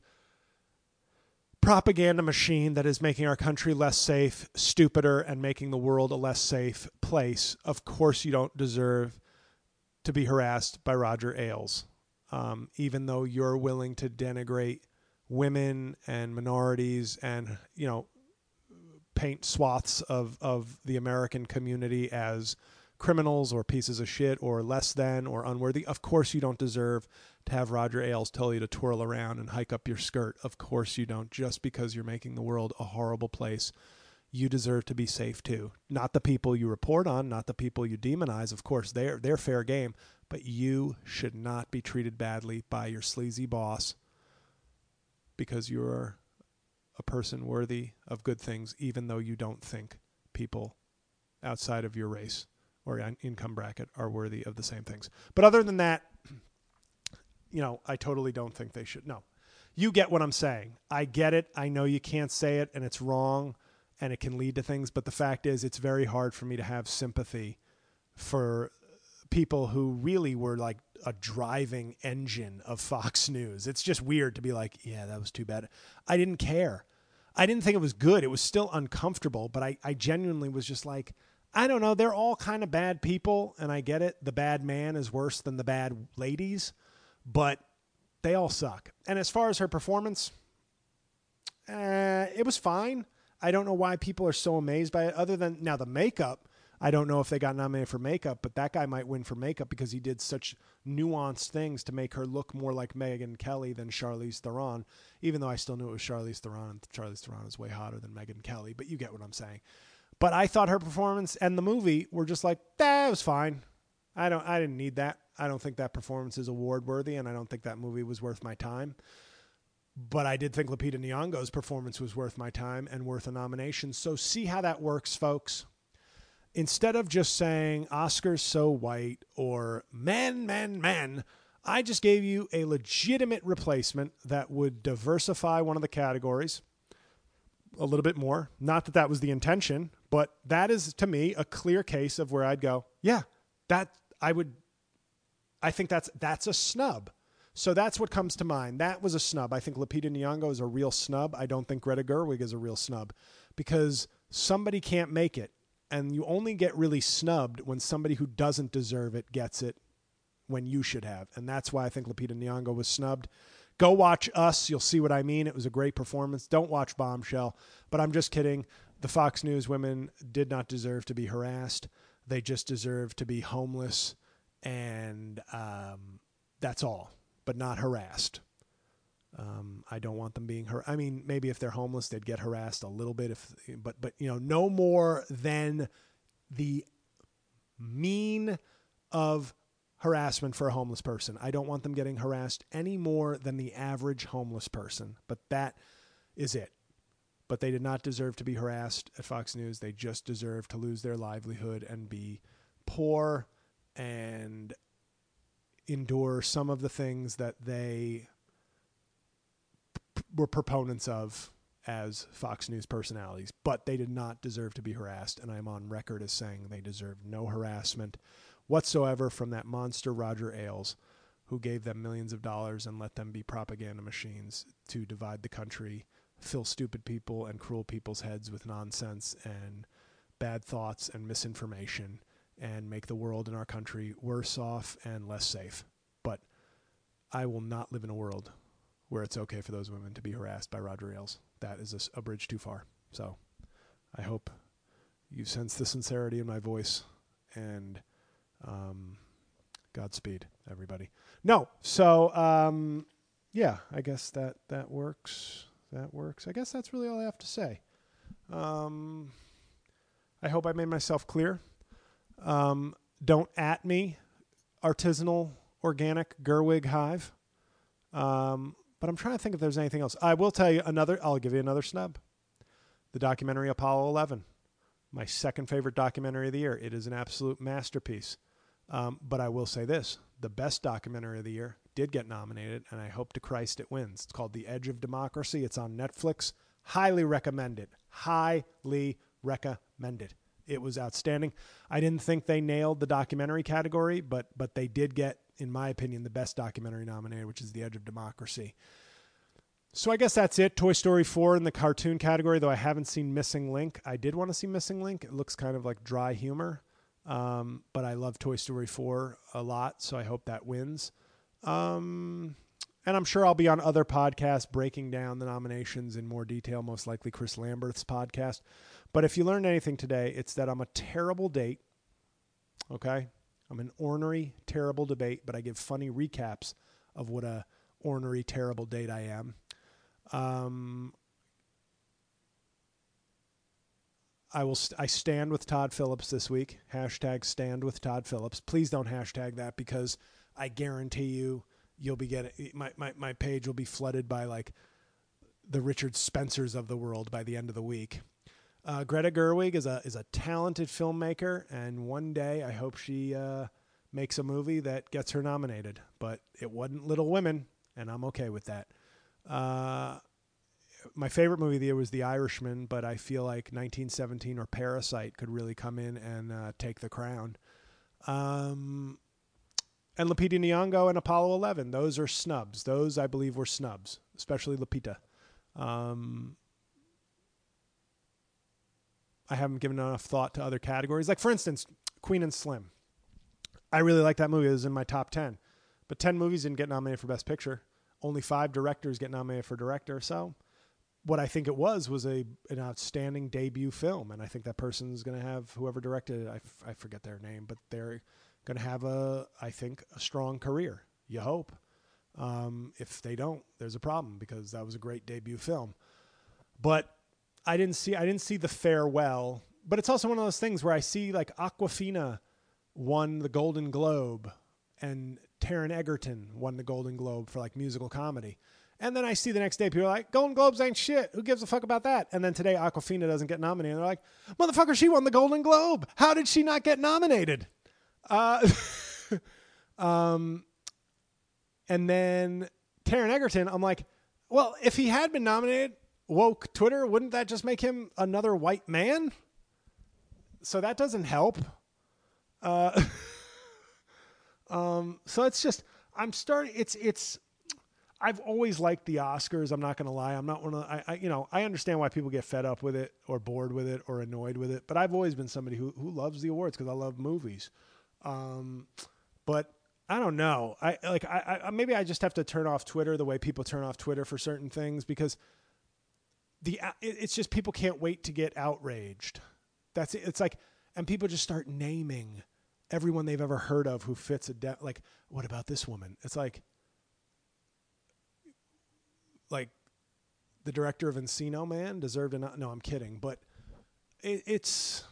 S6: propaganda machine that is making our country less safe, stupider, and making the world a less safe place. Of course you don't deserve to be harassed by Roger Ailes, um, even though you're willing to denigrate women and minorities and, you know, paint swaths of, of the American community as criminals or pieces of shit or less than or unworthy. Of course you don't deserve to have Roger Ailes tell you to twirl around and hike up your skirt. Of course you don't, just because you're making the world a horrible place. You deserve to be safe too. Not the people you report on, not the people you demonize. Of course, they're, they're fair game, but you should not be treated badly by your sleazy boss because you're a person worthy of good things, even though you don't think people outside of your race or income bracket are worthy of the same things. But other than that, you know, I totally don't think they should. No, you get what I'm saying. I get it. I know you can't say it and it's wrong and it can lead to things. But the fact is, it's very hard for me to have sympathy for people who really were like a driving engine of Fox News. It's just weird to be like, yeah, that was too bad. I didn't care. I didn't think it was good. It was still uncomfortable, but I, I genuinely was just like, I don't know. They're all kind of bad people, and I get it. The bad man is worse than the bad ladies, but they all suck. And as far as her performance, uh, it was fine. I don't know why people are so amazed by it, other than now the makeup. I don't know if they got nominated for makeup, but that guy might win for makeup because he did such nuanced things to make her look more like Megyn Kelly than Charlize Theron, even though I still knew it was Charlize Theron, and Charlize Theron is way hotter than Megyn Kelly, but you get what I'm saying. But I thought her performance and the movie were just like, that was fine. I don't, I didn't need that. I don't think that performance is award worthy, and I don't think that movie was worth my time. But I did think Lupita Nyong'o's performance was worth my time and worth a nomination. So see how that works, folks. Instead of just saying Oscars so white or men, men, men, I just gave you a legitimate replacement that would diversify one of the categories a little bit more. Not that that was the intention, but that is, to me, a clear case of where I'd go, yeah, that I would, I think that's, that's a snub. So that's what comes to mind. That was a snub. I think Lupita Nyong'o is a real snub. I don't think Greta Gerwig is a real snub because somebody can't make it. And you only get really snubbed when somebody who doesn't deserve it gets it when you should have. And that's why I think Lupita Nyong'o was snubbed. Go watch Us. You'll see what I mean. It was a great performance. Don't watch Bombshell. But I'm just kidding. The Fox News women did not deserve to be harassed. They just deserve to be homeless. And um, that's all. But not harassed. Um, I don't want them being harassed. I mean, maybe if they're homeless, they'd get harassed a little bit. If, but, but you know, no more than the mean of harassment for a homeless person. I don't want them getting harassed any more than the average homeless person. But that is it. But they did not deserve to be harassed at Fox News. They just deserve to lose their livelihood and be poor and endure some of the things that they were proponents of as Fox News personalities, but they did not deserve to be harassed. And I'm on record as saying they deserve no harassment whatsoever from that monster Roger Ailes, who gave them millions of dollars and let them be propaganda machines to divide the country, fill stupid people and cruel people's heads with nonsense and bad thoughts and misinformation and make the world and our country worse off and less safe. But I will not live in a world where it's okay for those women to be harassed by Roger Ailes. That is a, a bridge too far. So I hope you sense the sincerity in my voice, and um, Godspeed, everybody. No, so um, yeah, I guess that, that works. That works. I guess that's really all I have to say. Um, I hope I made myself clear. Um, don't at me, artisanal, organic Gerwig Hive. Um, But I'm trying to think if there's anything else. I will tell you another, I'll give you another snub. The documentary Apollo eleven, my second favorite documentary of the year. It is an absolute masterpiece. Um, but I will say this, the best documentary of the year did get nominated, and I hope to Christ it wins. It's called The Edge of Democracy. It's on Netflix. Highly recommend it. Highly recommend it. It was outstanding. I didn't think they nailed the documentary category, but but they did get, in my opinion, the best documentary nominated, which is The Edge of Democracy. So I guess that's it. Toy Story four in the cartoon category, though I haven't seen Missing Link. I did want to see Missing Link. It looks kind of like dry humor, um, but I love Toy Story four a lot, so I hope that wins. Um, and I'm sure I'll be on other podcasts breaking down the nominations in more detail, most likely Chris Lamberth's podcast. But if you learned anything today, it's that I'm a terrible date, okay? I'm an ornery, terrible debate, but I give funny recaps of what a ornery, terrible date I am. Um, I will. St- I stand with Todd Phillips this week. Hashtag stand with Todd Phillips. Please don't hashtag that, because I guarantee you, you'll be getting my, my, my page will be flooded by like the Richard Spencers of the world by the end of the week. Uh, Greta Gerwig is a is a talented filmmaker, and one day I hope she uh, makes a movie that gets her nominated. But it wasn't Little Women, and I'm okay with that. Uh, my favorite movie of the year was The Irishman, but I feel like nineteen seventeen or Parasite could really come in and uh, take the crown. Um, and Lupita Nyong'o and Apollo eleven. Those are snubs. Those, I believe, were snubs, especially Lupita. Um, I haven't given enough thought to other categories. Like, for instance, Queen and Slim. I really like that movie. It was in my top ten. But ten movies didn't get nominated for Best Picture. Only five directors get nominated for Director. So what I think it was was a an outstanding debut film. And I think that person's going to have, whoever directed it, I, f- I forget their name, but they're going to have, a, I think, a strong career. You hope. Um, if they don't, there's a problem, because that was a great debut film. But I didn't see I didn't see The Farewell. But it's also one of those things where I see, like, Awkwafina won the Golden Globe and Taron Egerton won the Golden Globe for, like, musical comedy. And then I see the next day, people are like, Golden Globes ain't shit. Who gives a fuck about that? And then today, Awkwafina doesn't get nominated. And they're like, motherfucker, she won the Golden Globe. How did she not get nominated? Uh, um, and then Taron Egerton, I'm like, well, if he had been nominated, woke Twitter, wouldn't that just make him another white man? So that doesn't help. Uh, um, so it's just, I'm starting, it's, it's, I've always liked the Oscars. I'm not going to lie. I'm not one of, I, I, you know, I understand why people get fed up with it or bored with it or annoyed with it, but I've always been somebody who, who loves the awards because I love movies. Um, but I don't know. I like, I, I, maybe I just have to turn off Twitter the way people turn off Twitter for certain things, because the, it's just, people can't wait to get outraged. That's it. It's like, and people just start naming everyone they've ever heard of who fits a de- like, what about this woman? It's like, like the director of Encino Man deserved an, no, I'm kidding. But it, it's,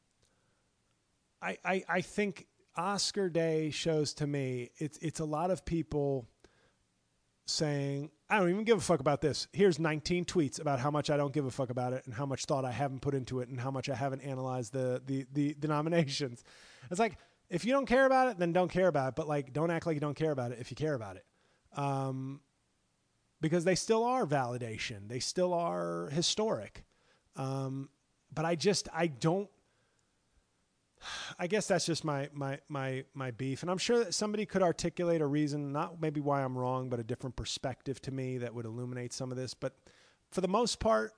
S6: I, I, I think Oscar Day shows to me, it's, it's a lot of people saying, I don't even give a fuck about this. Here's nineteen tweets about how much I don't give a fuck about it and how much thought I haven't put into it and how much I haven't analyzed the, the, the, the nominations. It's like, if you don't care about it, then don't care about it. But, like, don't act like you don't care about it if you care about it. Um, because they still are validation. They still are historic. Um, but I just, I don't, I guess that's just my, my, my, my beef. And I'm sure that somebody could articulate a reason, not maybe why I'm wrong, but a different perspective to me that would illuminate some of this. But for the most part,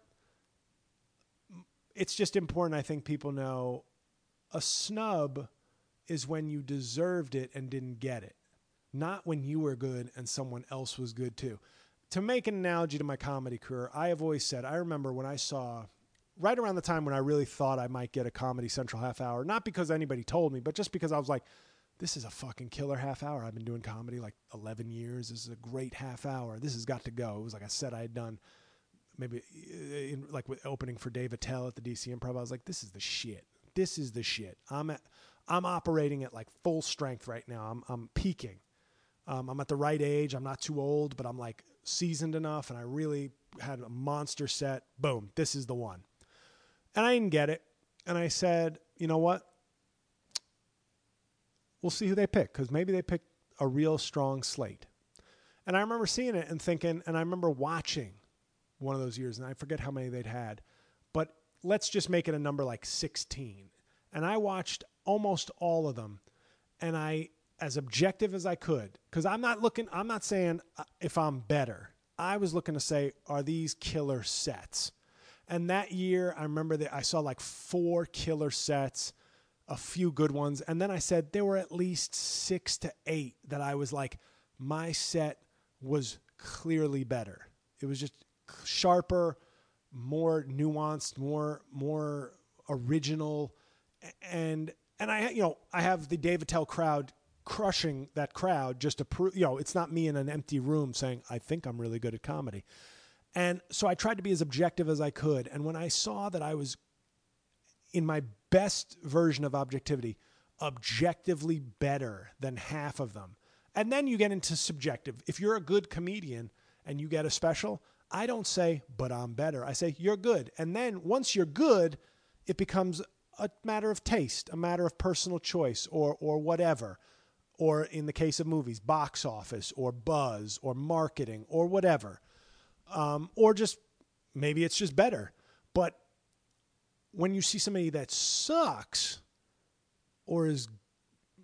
S6: it's just important. I think people know a snub is when you deserved it and didn't get it, not when you were good and someone else was good too. To make an analogy to my comedy career, I have always said, I remember when I saw, right around the time when I really thought I might get a Comedy Central half hour, not because anybody told me, but just because I was like, this is a fucking killer half hour. I've been doing comedy like eleven years. This is a great half hour. This has got to go. It was like I said I had done, maybe in, like with opening for Dave Attell at the D C Improv. I was like, this is the shit. This is the shit. I'm at, I'm operating at like full strength right now. I'm I'm peaking. Um, I'm at the right age. I'm not too old, but I'm like seasoned enough, and I really had a monster set. Boom, this is the one. And I didn't get it. And I said, you know what? We'll see who they pick, because maybe they picked a real strong slate. And I remember seeing it and thinking, and I remember watching one of those years, and I forget how many they'd had, but let's just make it a number like sixteen. And I watched almost all of them, and I, as objective as I could, because I'm not looking, I'm not saying if I'm better. I was looking to say, are these killer sets? And that year, I remember that I saw like four killer sets, a few good ones. And then I said there were at least six to eight that I was like, my set was clearly better. It was just sharper, more nuanced, more, more original. And, and I, you know, I have the Dave Attell crowd crushing that crowd just to prove, you know, it's not me in an empty room saying, I think I'm really good at comedy. And so I tried to be as objective as I could. And when I saw that I was in my best version of objectivity, objectively better than half of them. And then you get into subjective. If you're a good comedian and you get a special, I don't say, but I'm better. I say, you're good. And then once you're good, it becomes a matter of taste, a matter of personal choice, or or whatever. Or in the case of movies, box office or buzz or marketing or whatever. Um, or just maybe it's just better. But when you see somebody that sucks or is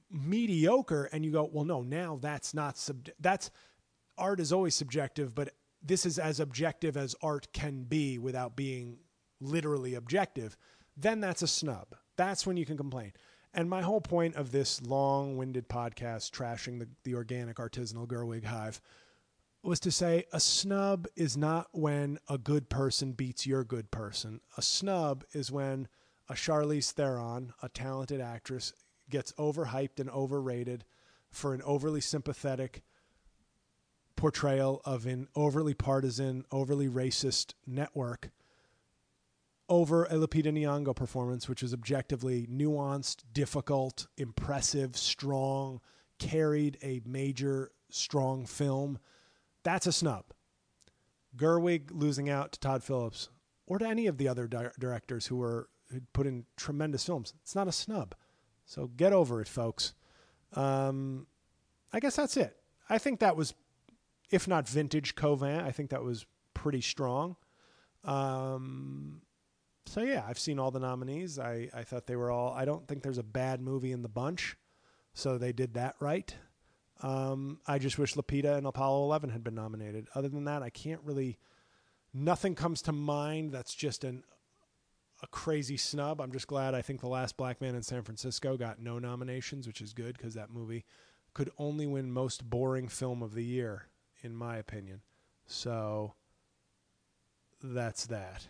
S6: mediocre, and you go, well, no, now that's not sub. That's art is always subjective, but this is as objective as art can be without being literally objective. Then that's a snub. That's when you can complain. And my whole point of this long-winded podcast trashing the, the organic artisanal Gerwig hive was to say a snub is not when a good person beats your good person. A snub is when a Charlize Theron, a talented actress, gets overhyped and overrated for an overly sympathetic portrayal of an overly partisan, overly racist network over a Lupita Nyong'o performance, which is objectively nuanced, difficult, impressive, strong, carried a major, strong film. That's a snub. Gerwig losing out to Todd Phillips or to any of the other di- directors who were who put in tremendous films. It's not a snub. So get over it, folks. Um, I guess that's it. I think that was, if not vintage Covan, I think that was pretty strong. Um, so yeah, I've seen all the nominees. I, I thought they were all, I don't think there's a bad movie in the bunch. So they did that right. Um, I just wish Lupita and Apollo eleven had been nominated. Other than that, I can't really, nothing comes to mind that's just an a crazy snub. I'm just glad I think The Last Black Man in San Francisco got no nominations, which is good because that movie could only win most boring film of the year, in my opinion. So that's that.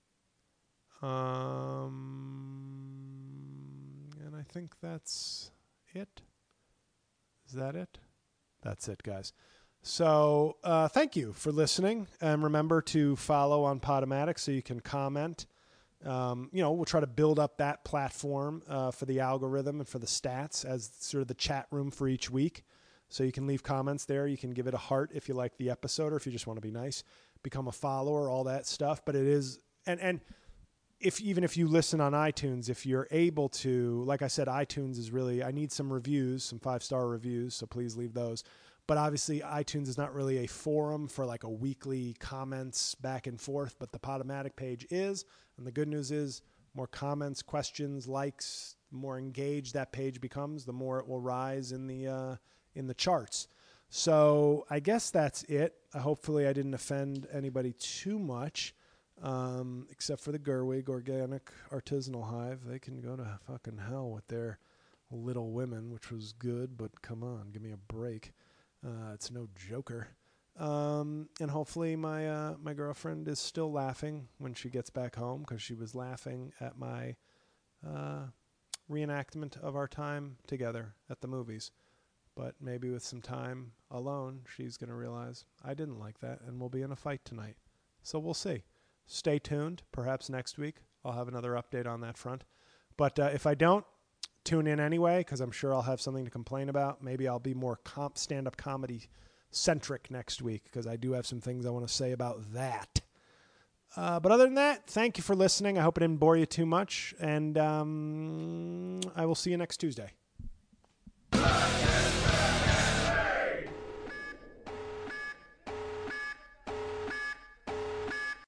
S6: Um, and I think that's it. Is that it? That's it, guys. So uh, thank you for listening. And remember to follow on Podomatic so you can comment. Um, you know, we'll try to build up that platform uh, for the algorithm and for the stats as sort of the chat room for each week. So you can leave comments there. You can give it a heart if you like the episode or if you just want to be nice. Become a follower, all that stuff. But it is, and and if even if you listen on iTunes, if you're able to, like I said, iTunes is really, I need some reviews, some five-star reviews, so please leave those. But obviously iTunes is not really a forum for like a weekly comments back and forth, but the Podomatic page is. And the good news is more comments, questions, likes, the more engaged that page becomes, the more it will rise in the uh, in the charts. So I guess that's it. Uh, hopefully I didn't offend anybody too much. Um, except for the Gerwig Organic Artisanal Hive. They can go to fucking hell with their Little Women, which was good, but come on, give me a break. Uh, it's no Joker. Um, and hopefully my uh, my girlfriend is still laughing when she gets back home, because she was laughing at my uh, reenactment of our time together at the movies. But maybe with some time alone, she's going to realize I didn't like that, and we'll be in a fight tonight. So we'll see. Stay tuned. Perhaps next week I'll have another update on that front. But uh, if I don't, tune in anyway, because I'm sure I'll have something to complain about. Maybe I'll be more comp stand-up comedy centric next week, because I do have some things I want to say about that. Uh, but other than that, thank you for listening. I hope it didn't bore you too much, and um, I will see you next Tuesday.